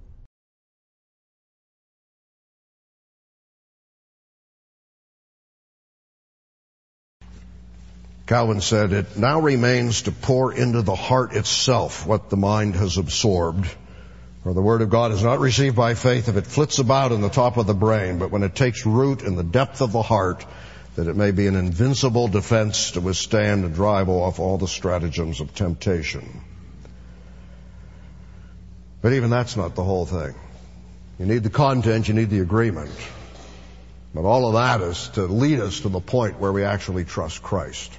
Calvin said, it now remains to pour into the heart itself what the mind has absorbed. For the Word of God is not received by faith if it flits about in the top of the brain, but when it takes root in the depth of the heart, that it may be an invincible defense to withstand and drive off all the stratagems of temptation. But even that's not the whole thing. You need the content, you need the agreement. But all of that is to lead us to the point where we actually trust Christ.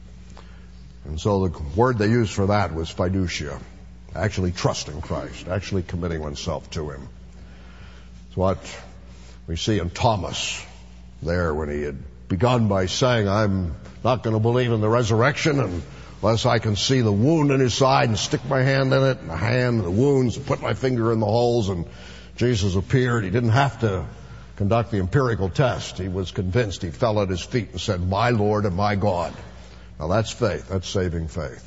And so the word they used for that was fiducia. Actually trusting Christ, actually committing oneself to Him. It's what we see in Thomas there when he had begun by saying, I'm not going to believe in the resurrection unless I can see the wound in His side and stick my hand in it, and the hand, the wounds, and put my finger in the holes. And Jesus appeared. He didn't have to conduct the empirical test. He was convinced. He fell at His feet and said, my Lord and my God. Now that's faith. That's saving faith.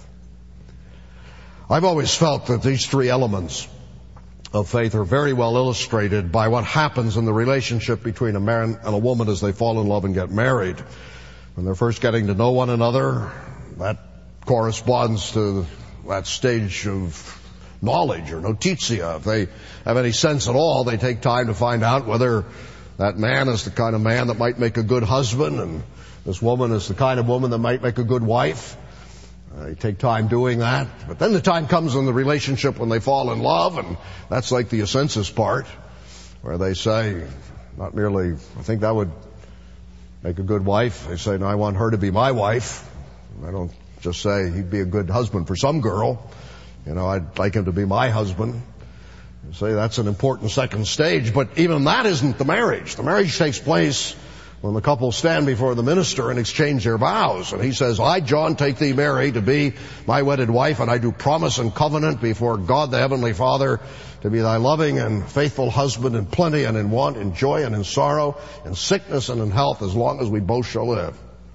I've always felt that these three elements of faith are very well illustrated by what happens in the relationship between a man and a woman as they fall in love and get married. When they're first getting to know one another, that corresponds to that stage of knowledge or notitia. If they have any sense at all, they take time to find out whether that man is the kind of man that might make a good husband, and this woman is the kind of woman that might make a good wife. They take time doing that. But then the time comes in the relationship when they fall in love, and that's like the census part, where they say, not merely, I think that would make a good wife. They say, no, I want her to be my wife. I don't just say he'd be a good husband for some girl. I'd like him to be my husband. You say that's an important second stage, but even that isn't the marriage. The marriage takes place when the couple stand before the minister and exchange their vows. And he says, I, John, take thee, Mary, to be my wedded wife, and I do promise and covenant before God the Heavenly Father to be thy loving and faithful husband in plenty and in want, in joy and in sorrow, in sickness and in health, as long as we both shall live.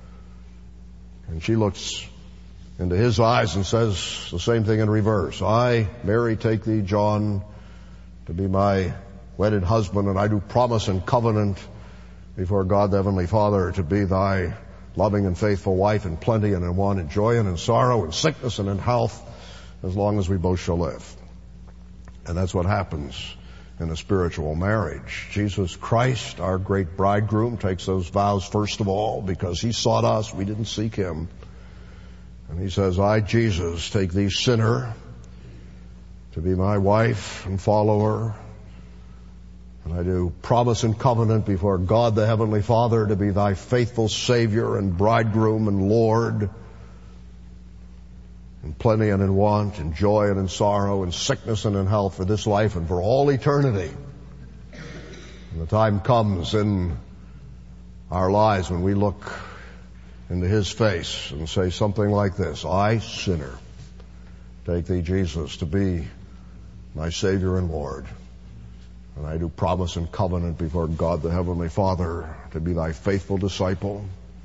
And she looks into his eyes and says the same thing in reverse. I, Mary, take thee, John, to be my wedded husband, and I do promise and covenant before God the Heavenly Father to be thy loving and faithful wife in plenty and in want, in joy and in sorrow, in sickness and in health, as long as we both shall live. And that's what happens in a spiritual marriage. Jesus Christ, our great bridegroom, takes those vows first of all because He sought us. We didn't seek Him. And He says, I, Jesus, take thee, sinner, to be my wife and follower. And I do promise and covenant before God the Heavenly Father to be thy faithful Savior and bridegroom and Lord, in plenty and in want, in joy and in sorrow, in sickness and in health, for this life and for all eternity. And the time comes in our lives when we look into His face and say something like this, I, sinner, take thee, Jesus, to be my Savior and Lord. And I do promise and covenant before God the Heavenly Father to be thy faithful disciple,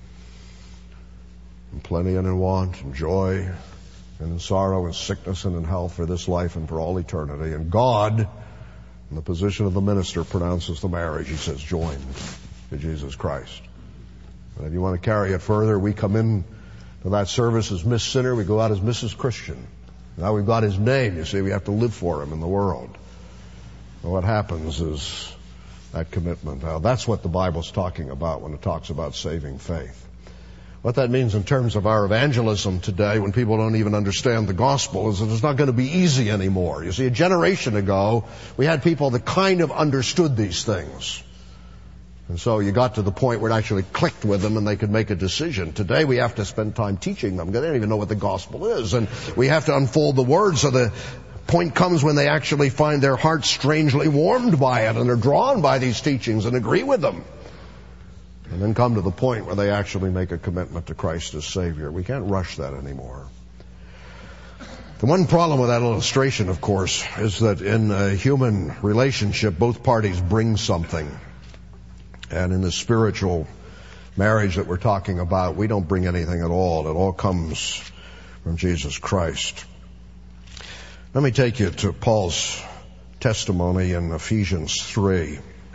in plenty and in want, in joy and in sorrow, in sickness and in health, for this life and for all eternity. And God, in the position of the minister, pronounces the marriage. He says, joined to Jesus Christ. And if you want to carry it further, we come in to that service as Miss Sinner. We go out as Mrs. Christian. Now we've got His name. You see, we have to live for Him in the world. And what happens is that commitment. Now, that's what the Bible's talking about when it talks about saving faith. What that means in terms of our evangelism today, when people don't even understand the gospel, is that it's not going to be easy anymore. You see, a generation ago, we had people that kind of understood these things. And so you got to the point where it actually clicked with them and they could make a decision. Today we have to spend time teaching them. They don't even know what the gospel is. And we have to unfold the word, so the point comes when they actually find their hearts strangely warmed by it and are drawn by these teachings and agree with them. And then come to the point where they actually make a commitment to Christ as Savior. We can't rush that anymore. The one problem with that illustration, of course, is that in a human relationship, both parties bring something. And in the spiritual marriage that we're talking about, we don't bring anything at all. It all comes from Jesus Christ. Let me take you to Paul's testimony in Ephesians 3.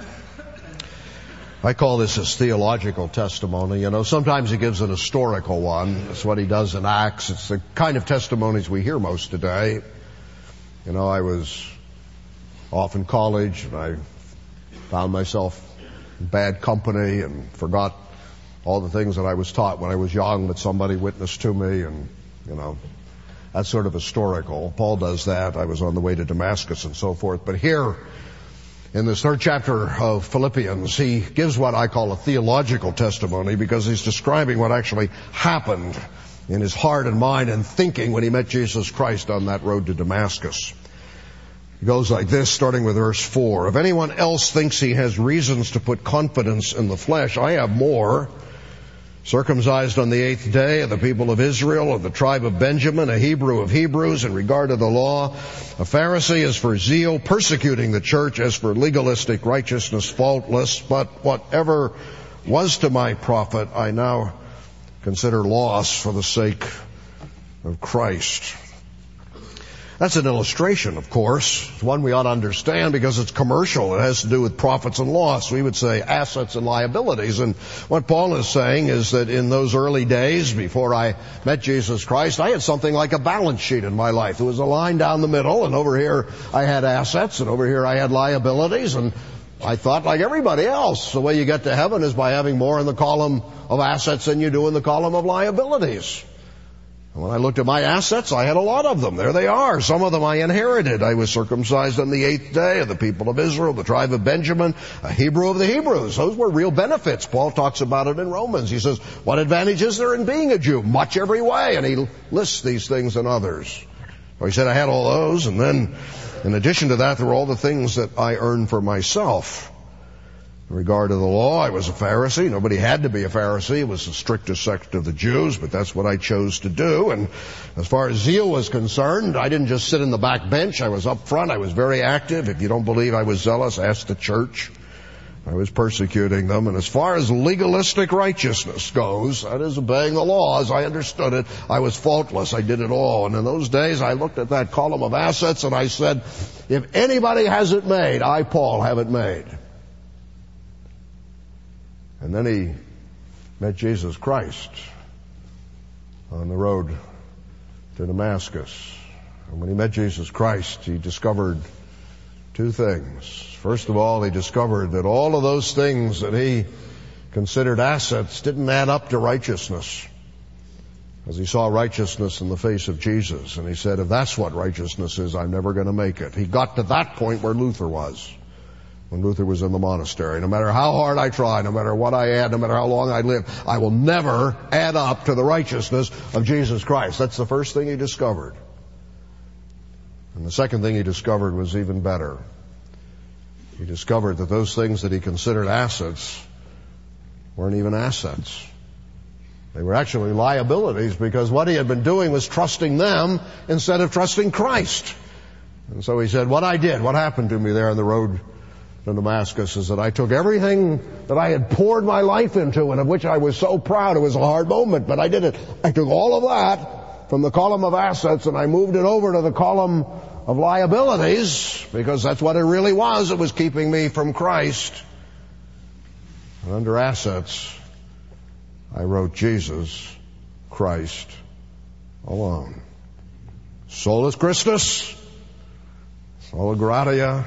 I call this his theological testimony. You know, sometimes he gives an historical one. That's what he does in Acts. It's the kind of testimonies we hear most today. You know, I was off in college and I found myself in bad company and forgot all the things that I was taught when I was young that somebody witnessed to me, and, you know, that's sort of historical. Paul does that. I was on the way to Damascus and so forth. But here, in this third chapter of Philippians, he gives what I call a theological testimony, because he's describing what actually happened in his heart and mind and thinking when he met Jesus Christ on that road to Damascus. It goes like this, starting with verse 4. If anyone else thinks he has reasons to put confidence in the flesh, I have more. Circumcised on the 8th day of the people of Israel, of the tribe of Benjamin, a Hebrew of Hebrews in regard to the law, a Pharisee as for zeal, persecuting the church, as for legalistic righteousness, faultless. But whatever was to my profit, I now consider loss for the sake of Christ. That's an illustration, of course. It's one we ought to understand because it's commercial. It has to do with profits and loss. We would say assets and liabilities. And what Paul is saying is that in those early days, before I met Jesus Christ, I had something like a balance sheet in my life. There was a line down the middle, and over here I had assets, and over here I had liabilities, and I thought like everybody else, the way you get to heaven is by having more in the column of assets than you do in the column of liabilities. When I looked at my assets, I had a lot of them. There they are. Some of them I inherited. I was circumcised on the 8th day of the people of Israel, the tribe of Benjamin, a Hebrew of the Hebrews. Those were real benefits. Paul talks about it in Romans. He says, what advantage is there in being a Jew? Much every way. And he lists these things and others. So he said I had all those. And then in addition to that, there were all the things that I earned for myself. In regard to the law, I was a Pharisee. Nobody had to be a Pharisee. It was the strictest sect of the Jews, but that's what I chose to do. And as far as zeal was concerned, I didn't just sit in the back bench. I was up front. I was very active. If you don't believe I was zealous, ask the church. I was persecuting them. And as far as legalistic righteousness goes, that is obeying the law as I understood it, I was faultless. I did it all. And in those days, I looked at that column of assets and I said, if anybody has it made, I, Paul, have it made. And then he met Jesus Christ on the road to Damascus. And when he met Jesus Christ, he discovered two things. First of all, he discovered that all of those things that he considered assets didn't add up to righteousness. As he saw righteousness in the face of Jesus. And he said, if that's what righteousness is, I'm never going to make it. He got to that point where Luther was. When Luther was in the monastery. No matter how hard I try, no matter what I add, no matter how long I live, I will never add up to the righteousness of Jesus Christ. That's the first thing he discovered. And the second thing he discovered was even better. He discovered that those things that he considered assets weren't even assets. They were actually liabilities, because what he had been doing was trusting them instead of trusting Christ. And so he said, what I did, what happened to me there on the road to Damascus, is that I took everything that I had poured my life into and of which I was so proud. It was a hard moment, but I did it. I took all of that from the column of assets and I moved it over to the column of liabilities, because that's what it really was. It was keeping me from Christ. And under assets, I wrote Jesus Christ alone. Solus Christus, sola gratia,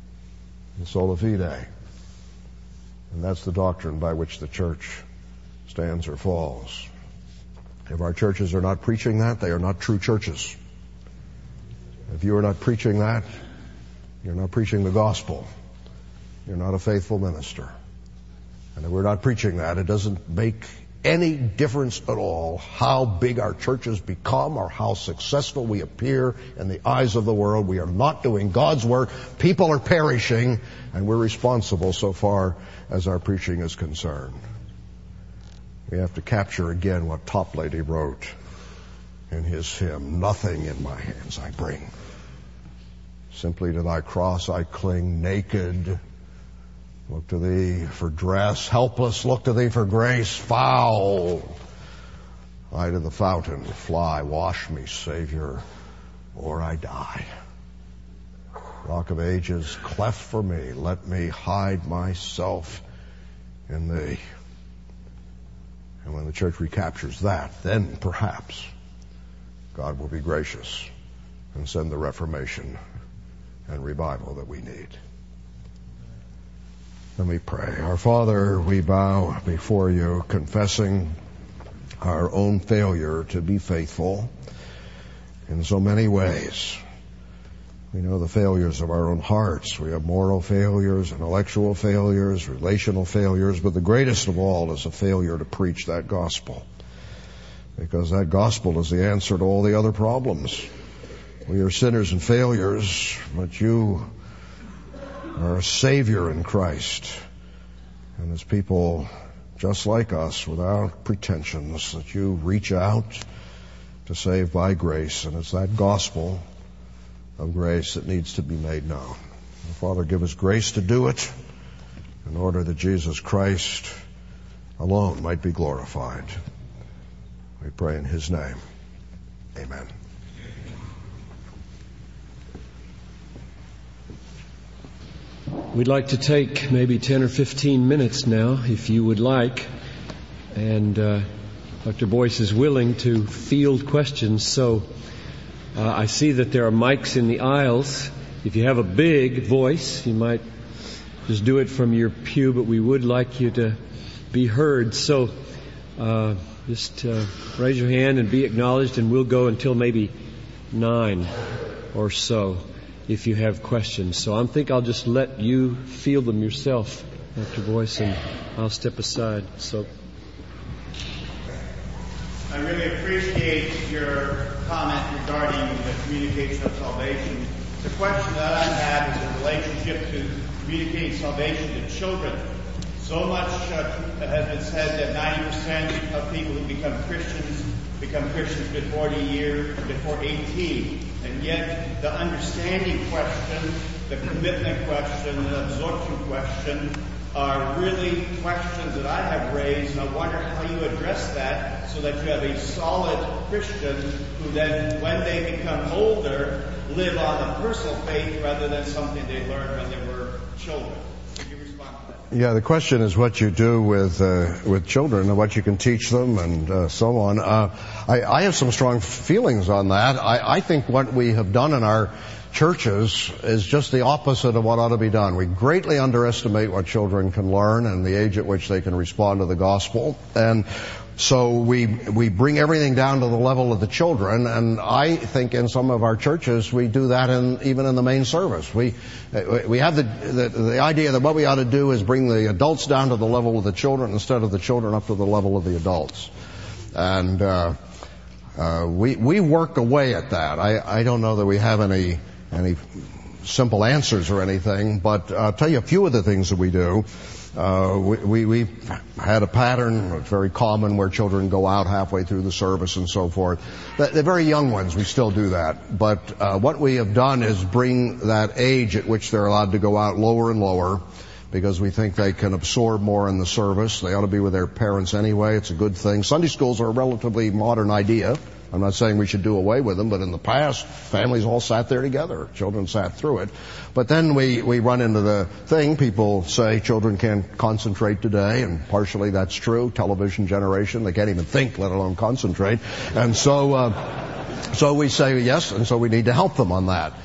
and sola fide. And that's the doctrine by which the church is stands or falls. If our churches are not preaching that, they are not true churches. If you are not preaching that, you're not preaching the gospel. You're not a faithful minister. And if we're not preaching that, it doesn't make any difference at all how big our churches become or how successful we appear in the eyes of the world. We are not doing God's work. People are perishing, and we're responsible so far as our preaching is concerned. We have to capture again what Toplady wrote in his hymn, "Nothing in my hands I bring. Simply to thy cross I cling, naked. Look to thee for dress, helpless, look to thee for grace, foul. I to the fountain fly, wash me, Savior, or I die. Rock of ages, cleft for me, let me hide myself in thee." And when the church recaptures that, then perhaps God will be gracious and send the reformation and revival that we need. Let me pray. Our Father, we bow before you, confessing our own failure to be faithful in so many ways. We know the failures of our own hearts. We have moral failures, intellectual failures, relational failures, but the greatest of all is a failure to preach that gospel. Because that gospel is the answer to all the other problems. We are sinners and failures, but you are a Savior in Christ. And as people just like us, without pretensions, that you reach out to save by grace. And it's that gospel of grace that needs to be made known. Father, give us grace to do it in order that Jesus Christ alone might be glorified. We pray in his name. Amen. We'd like to take maybe 10 or 15 minutes now, if you would like. And Dr. Boyce is willing to field questions. So I see that there are mics in the aisles. If you have a big voice, you might just do it from your pew, but we would like you to be heard. So just raise your hand and be acknowledged, and we'll go until maybe 9 or so if you have questions. So I think I'll just let you field them yourself, Dr. Boyce, and I'll step aside. So I really appreciate your comment regarding the communication of salvation. The question that I have is in relationship to communicating salvation to children. So much has been said that 90% of people who become Christians before 18. And yet the understanding question, the commitment question, the absorption question are really questions that I have raised, and I wonder how you address that so that you have a solid Christian who then, when they become older, live on a personal faith rather than something they learned when they were children. Could you respond to that? Yeah, the question is what you do with children and what you can teach them and so on. I have some strong feelings on that. I think what we have done in our churches is just the opposite of what ought to be done. We greatly underestimate what children can learn and the age at which they can respond to the gospel. And so we bring everything down to the level of the children, and I think in some of our churches we do that even in the main service. We have the idea that what we ought to do is bring the adults down to the level of the children instead of the children up to the level of the adults. And we work away at that. I don't know that we have any simple answers or anything, but I'll tell you a few of the things that we do. We had a pattern, it's very common, where children go out halfway through the service and so forth. The very young ones, we still do that. But what we have done is bring that age at which they're allowed to go out lower and lower, because we think they can absorb more in the service. They ought to be with their parents anyway. It's a good thing. Sunday schools are a relatively modern idea. I'm not saying we should do away with them, but in the past, families all sat there together. Children sat through it. But then we run into the thing. People say children can't concentrate today, and partially that's true. Television generation, they can't even think, let alone concentrate. And so we say yes, and so we need to help them on that.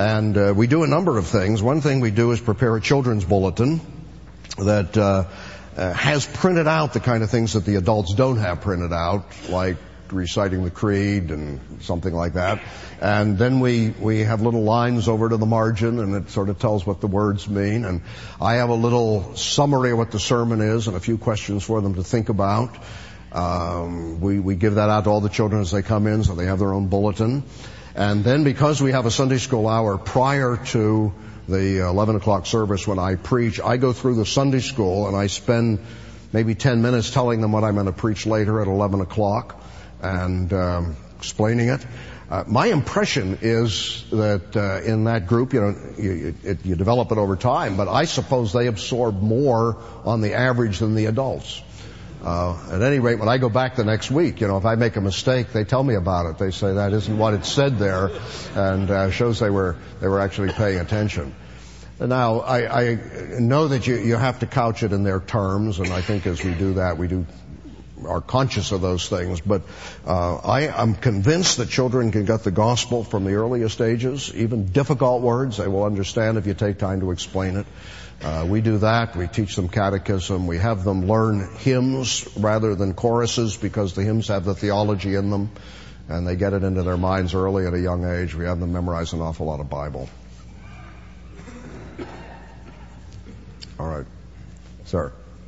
And we do a number of things. One thing we do is prepare a children's bulletin that has printed out the kind of things that the adults don't have printed out, like reciting the creed and something like that. And then we have little lines over to the margin, and it sort of tells what the words mean. And I have a little summary of what the sermon is and a few questions for them to think about. We give that out to all the children as they come in, so they have their own bulletin. And then because we have a Sunday school hour prior to the 11 o'clock service when I preach, I go through the Sunday school and I spend maybe 10 minutes telling them what I'm going to preach later at 11 o'clock and explaining it. My impression is that in that group, you develop it over time, but I suppose they absorb more on the average than the adults. At any rate, when I go back the next week, if I make a mistake, they tell me about it. They say that isn't what it said there, and shows they were actually paying attention. Now, I know that you have to couch it in their terms, and I think as we do that, we are conscious of those things. But I am convinced that children can get the gospel from the earliest ages. Even difficult words they will understand if you take time to explain it. We do that. We teach them catechism. We have them learn hymns rather than choruses because the hymns have the theology in them, and they get it into their minds early at a young age. We have them memorize an awful lot of Bible. All right. Sir.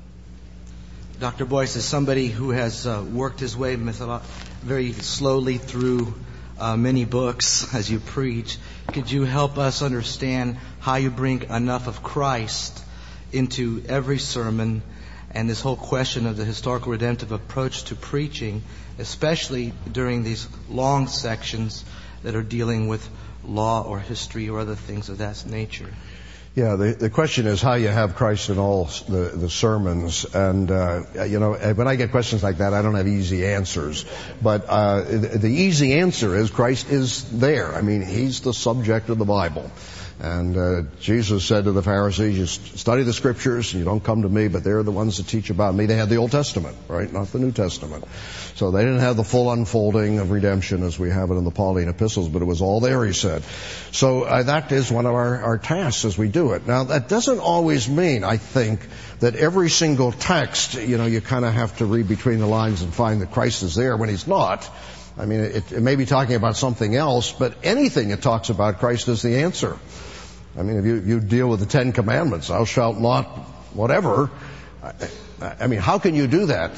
Dr. Boyce, as somebody who has worked his way very slowly through many books as you preach, could you help us understand how you bring enough of Christ into every sermon and this whole question of the historical redemptive approach to preaching, especially during these long sections that are dealing with law or history or other things of that nature? Yeah, the question is how you have Christ in all the sermons. And, when I get questions like that, I don't have easy answers. But the easy answer is Christ is there. I mean, He's the subject of the Bible. And Jesus said to the Pharisees, you study the Scriptures and you don't come to me, but they're the ones that teach about me. They had the Old Testament, right? Not the New Testament. So they didn't have the full unfolding of redemption as we have it in the Pauline epistles, but it was all there, he said. So that is one of our tasks as we do it. Now, that doesn't always mean, I think, that every single text, you kind of have to read between the lines and find that Christ is there when He's not. I mean, it may be talking about something else, but anything that talks about Christ is the answer. I mean, if you deal with the Ten Commandments, thou shalt not, whatever. I mean, how can you do that?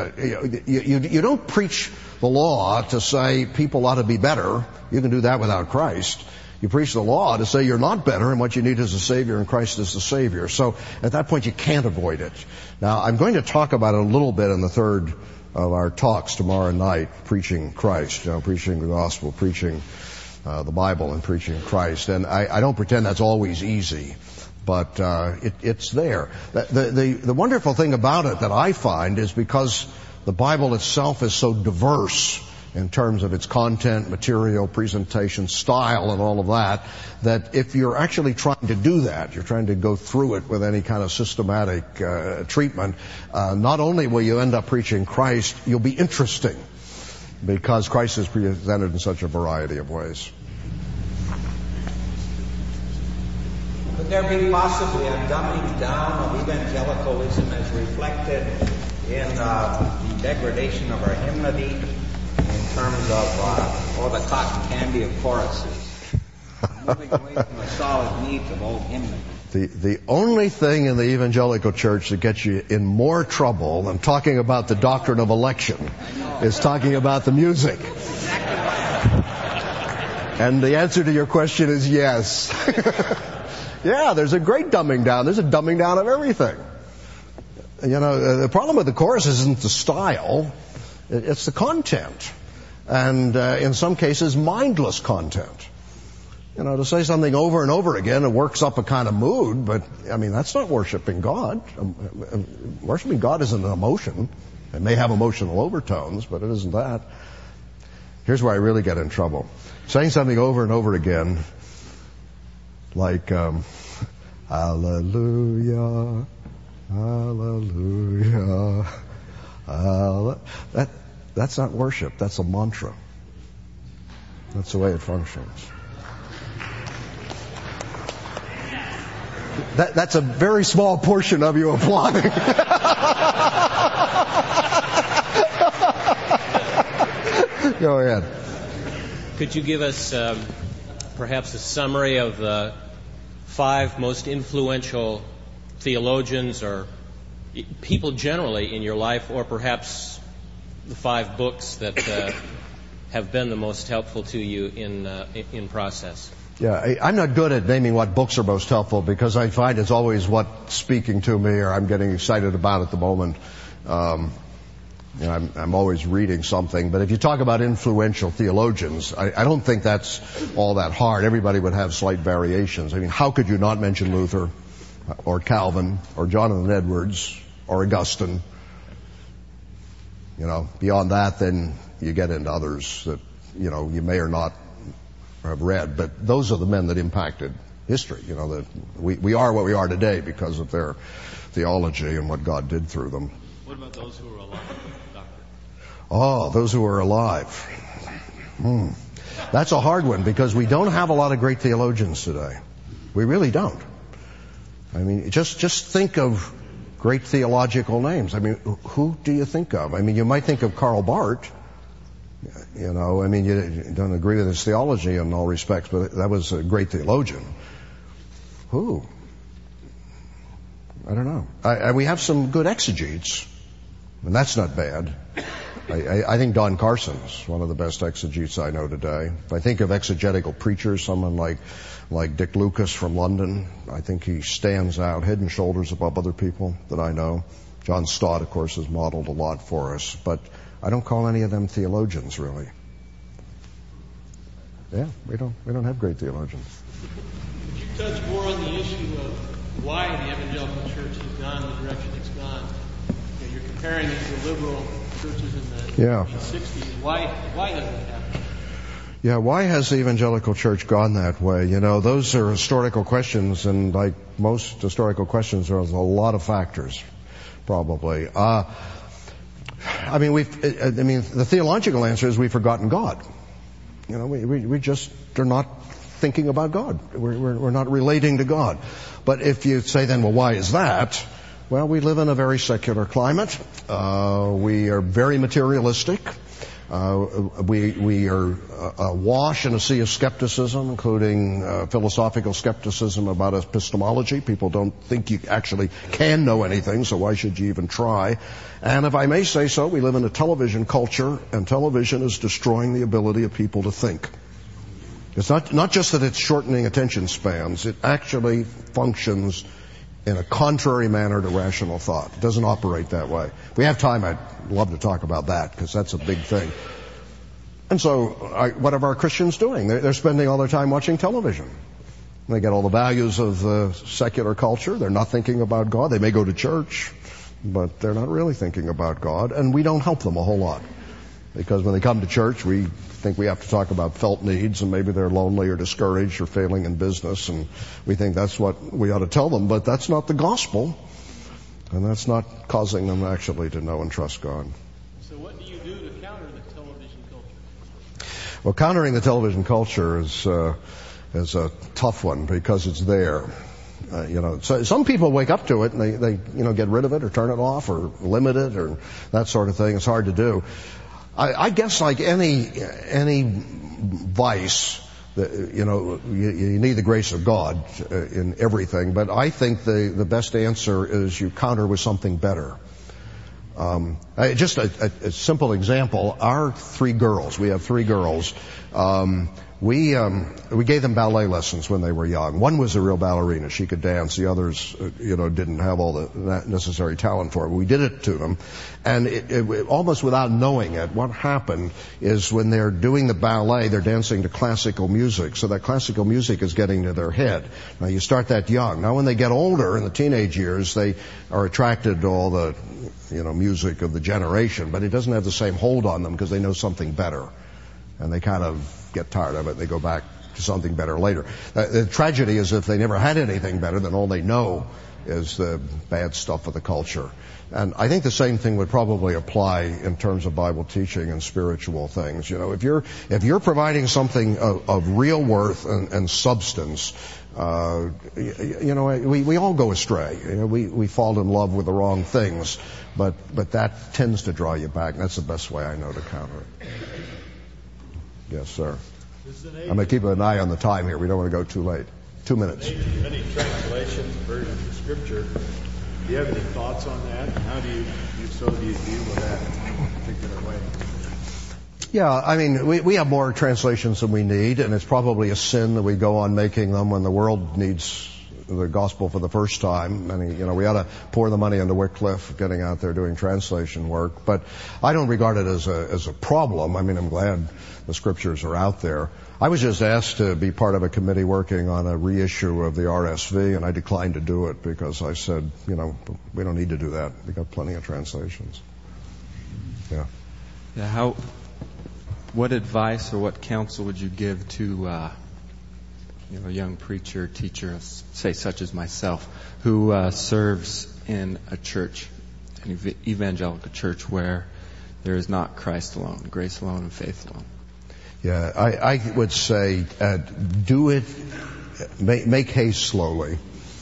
You don't preach the law to say people ought to be better. You can do that without Christ. You preach the law to say you're not better and what you need is a Savior and Christ is the Savior. So at that point you can't avoid it. Now, I'm going to talk about it a little bit in the third of our talks tomorrow night, preaching Christ, preaching the gospel, preaching the Bible and preaching Christ. And I don't pretend that's always easy, but it's there. The wonderful thing about it that I find is because the Bible itself is so diverse in terms of its content, material, presentation, style, and all of that, that if you're actually trying to do that, you're trying to go through it with any kind of systematic treatment, not only will you end up preaching Christ, you'll be interesting, because Christ is presented in such a variety of ways. Could there be possibly a dumbing down of evangelicalism as reflected in the degradation of our hymnody in terms of all the cotton candy of choruses? Moving away from the solid needs of old hymnody. The only thing in the evangelical church that gets you in more trouble than talking about the doctrine of election is talking about the music. And the answer to your question is yes. Yeah, there's a great dumbing down. There's a dumbing down of everything. The problem with the chorus isn't the style, it's the content. And in some cases, mindless content. To say something over and over again, it works up a kind of mood, but, that's not worshiping God. Worshiping God isn't an emotion. It may have emotional overtones, but it isn't that. Here's where I really get in trouble. Saying something over and over again, like, hallelujah, hallelujah, that's not worship, that's a mantra. That's the way it functions. That's a very small portion of you applauding. Go ahead. Could you give us perhaps a summary of the 5 most influential theologians or people generally in your life, or perhaps the 5 books that have been the most helpful to you in process? Yeah, I'm not good at naming what books are most helpful because I find it's always what's speaking to me or I'm getting excited about at the moment. I'm always reading something. But if you talk about influential theologians, I don't think that's all that hard. Everybody would have slight variations. I mean, how could you not mention Luther or Calvin or Jonathan Edwards or Augustine? Beyond that, then you get into others that, you may or not have read. But those are the men that impacted history. That we are what we are today because of their theology and what God did through them. What about those who are alive, Doctor? Oh, those who are alive. That's a hard one because we don't have a lot of great theologians today. We really don't. I mean, just think of great theological names. I mean, who do you think of? I mean, you might think of Karl Barth. You don't agree with his theology in all respects, but that was a great theologian. Who? I don't know. We have some good exegetes, and that's not bad. I think Don Carson's one of the best exegetes I know today. If I think of exegetical preachers, someone like Dick Lucas from London, I think he stands out head and shoulders above other people that I know. John Stott, of course, has modeled a lot for us, but I don't call any of them theologians, really. Yeah, we don't have great theologians. Could you touch more on the issue of why the evangelical church has gone the direction it's gone? You're comparing it to liberal churches in the 60s. Why has that happened? Yeah, why has the evangelical church gone that way? Those are historical questions, and like most historical questions, there's a lot of factors, probably. The theological answer is we've forgotten God. We just are not thinking about God. We're not relating to God. But if you say then, well, why is that? Well, we live in a very secular climate. We are very materialistic. We are awash in a sea of skepticism, including philosophical skepticism about epistemology. People don't think you actually can know anything, so why should you even try? And if I may say so, we live in a television culture, and television is destroying the ability of people to think. It's not just that it's shortening attention spans, it actually functions in a contrary manner to rational thought. It doesn't operate that way. If we have time, I'd love to talk about that, because that's a big thing. And so, what are our Christians doing? They're spending all their time watching television. They get all the values of the secular culture. They're not thinking about God. They may go to church, but they're not really thinking about God. And we don't help them a whole lot. Because when they come to church, we think we have to talk about felt needs, and maybe they're lonely or discouraged or failing in business, and we think that's what we ought to tell them, but that's not the gospel, and that's not causing them actually to know and trust God. So what do you do to counter the television culture? Well, countering the television culture is a tough one because it's there. So some people wake up to it and they get rid of it or turn it off or limit it or that sort of thing. It's hard to do. I guess like any vice, you need the grace of God in everything. But I think the best answer is you counter with something better. Just a simple example. Our 3 girls, we have 3 girls. We gave them ballet lessons when they were young. One was a real ballerina. She could dance. The others, didn't have all the necessary talent for it. We did it to them. And it almost without knowing it, what happened is when they're doing the ballet, they're dancing to classical music. So that classical music is getting to their head. Now you start that young. Now when they get older in the teenage years, they are attracted to all the, music of the generation, but it doesn't have the same hold on them because they know something better. And they kind of get tired of it. They go back to something better later. The tragedy is if they never had anything better, then all they know is the bad stuff of the culture. And I think the same thing would probably apply in terms of Bible teaching and spiritual things. If you're providing something of real worth and substance, we all go astray. We fall in love with the wrong things, but that tends to draw you back. And that's the best way I know to counter it. Yes, sir. I'm going to keep an eye on the time here. We don't want to go too late. 2 minutes. Many translations, versions of Scripture. Do you have any thoughts on that? And how do you deal with that in a particular way? Yeah, I mean, we have more translations than we need, and it's probably a sin that we go on making them when the world needs the gospel for the first time. I mean, we ought to pour the money into Wycliffe getting out there doing translation work. But I don't regard it as a problem. I mean, I'm glad the scriptures are out there. I was just asked to be part of a committee working on a reissue of the RSV, and I declined to do it because I said, we don't need to do that. We've got plenty of translations. Yeah. Yeah. What advice or what counsel would you give to a young preacher, teacher, say such as myself, who serves in a church, an evangelical church where there is not Christ alone, grace alone, and faith alone? Yeah, I would say do it, make haste slowly.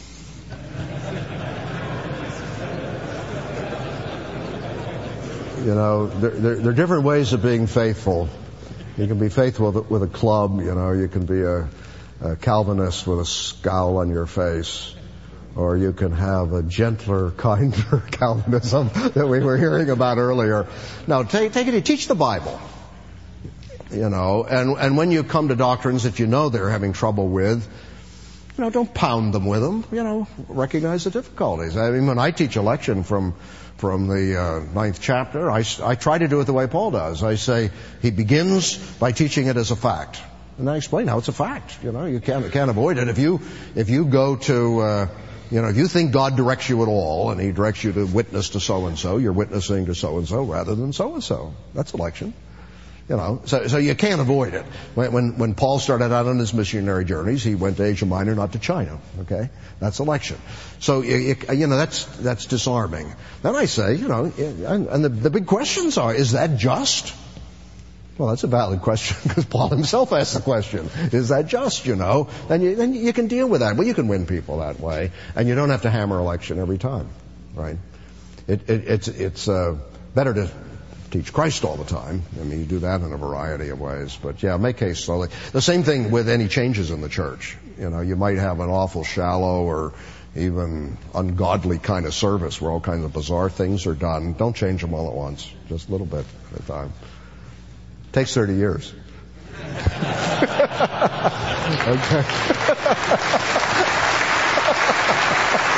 There are different ways of being faithful. You can be faithful with a club, you can be a Calvinist with a scowl on your face, or you can have a gentler, kinder Calvinism that we were hearing about earlier. Now, take it, teach the Bible, and when you come to doctrines that they're having trouble with, don't pound them with them, recognize the difficulties. I mean, when I teach election from the 9th chapter, I try to do it the way Paul does. I say he begins by teaching it as a fact, and I explain how it's a fact. You can't avoid it. If you go to if you think God directs you at all, and He directs you to witness to so and so, you're witnessing to so and so rather than so and so. That's election. So you can't avoid it. When Paul started out on his missionary journeys, he went to Asia Minor, not to China. Okay, that's election. So that's disarming. Then I say, and the big questions are: is that just? Well, that's a valid question because Paul himself asked the question: is that just? Then you can deal with that. Well, you can win people that way, and you don't have to hammer election every time, right? It's better to teach Christ all the time. I mean, you do that in a variety of ways. But yeah, make haste slowly. The same thing with any changes in the church. You might have an awful shallow or even ungodly kind of service where all kinds of bizarre things are done. Don't change them all at once. Just a little bit at a time. It takes 30 years. Okay.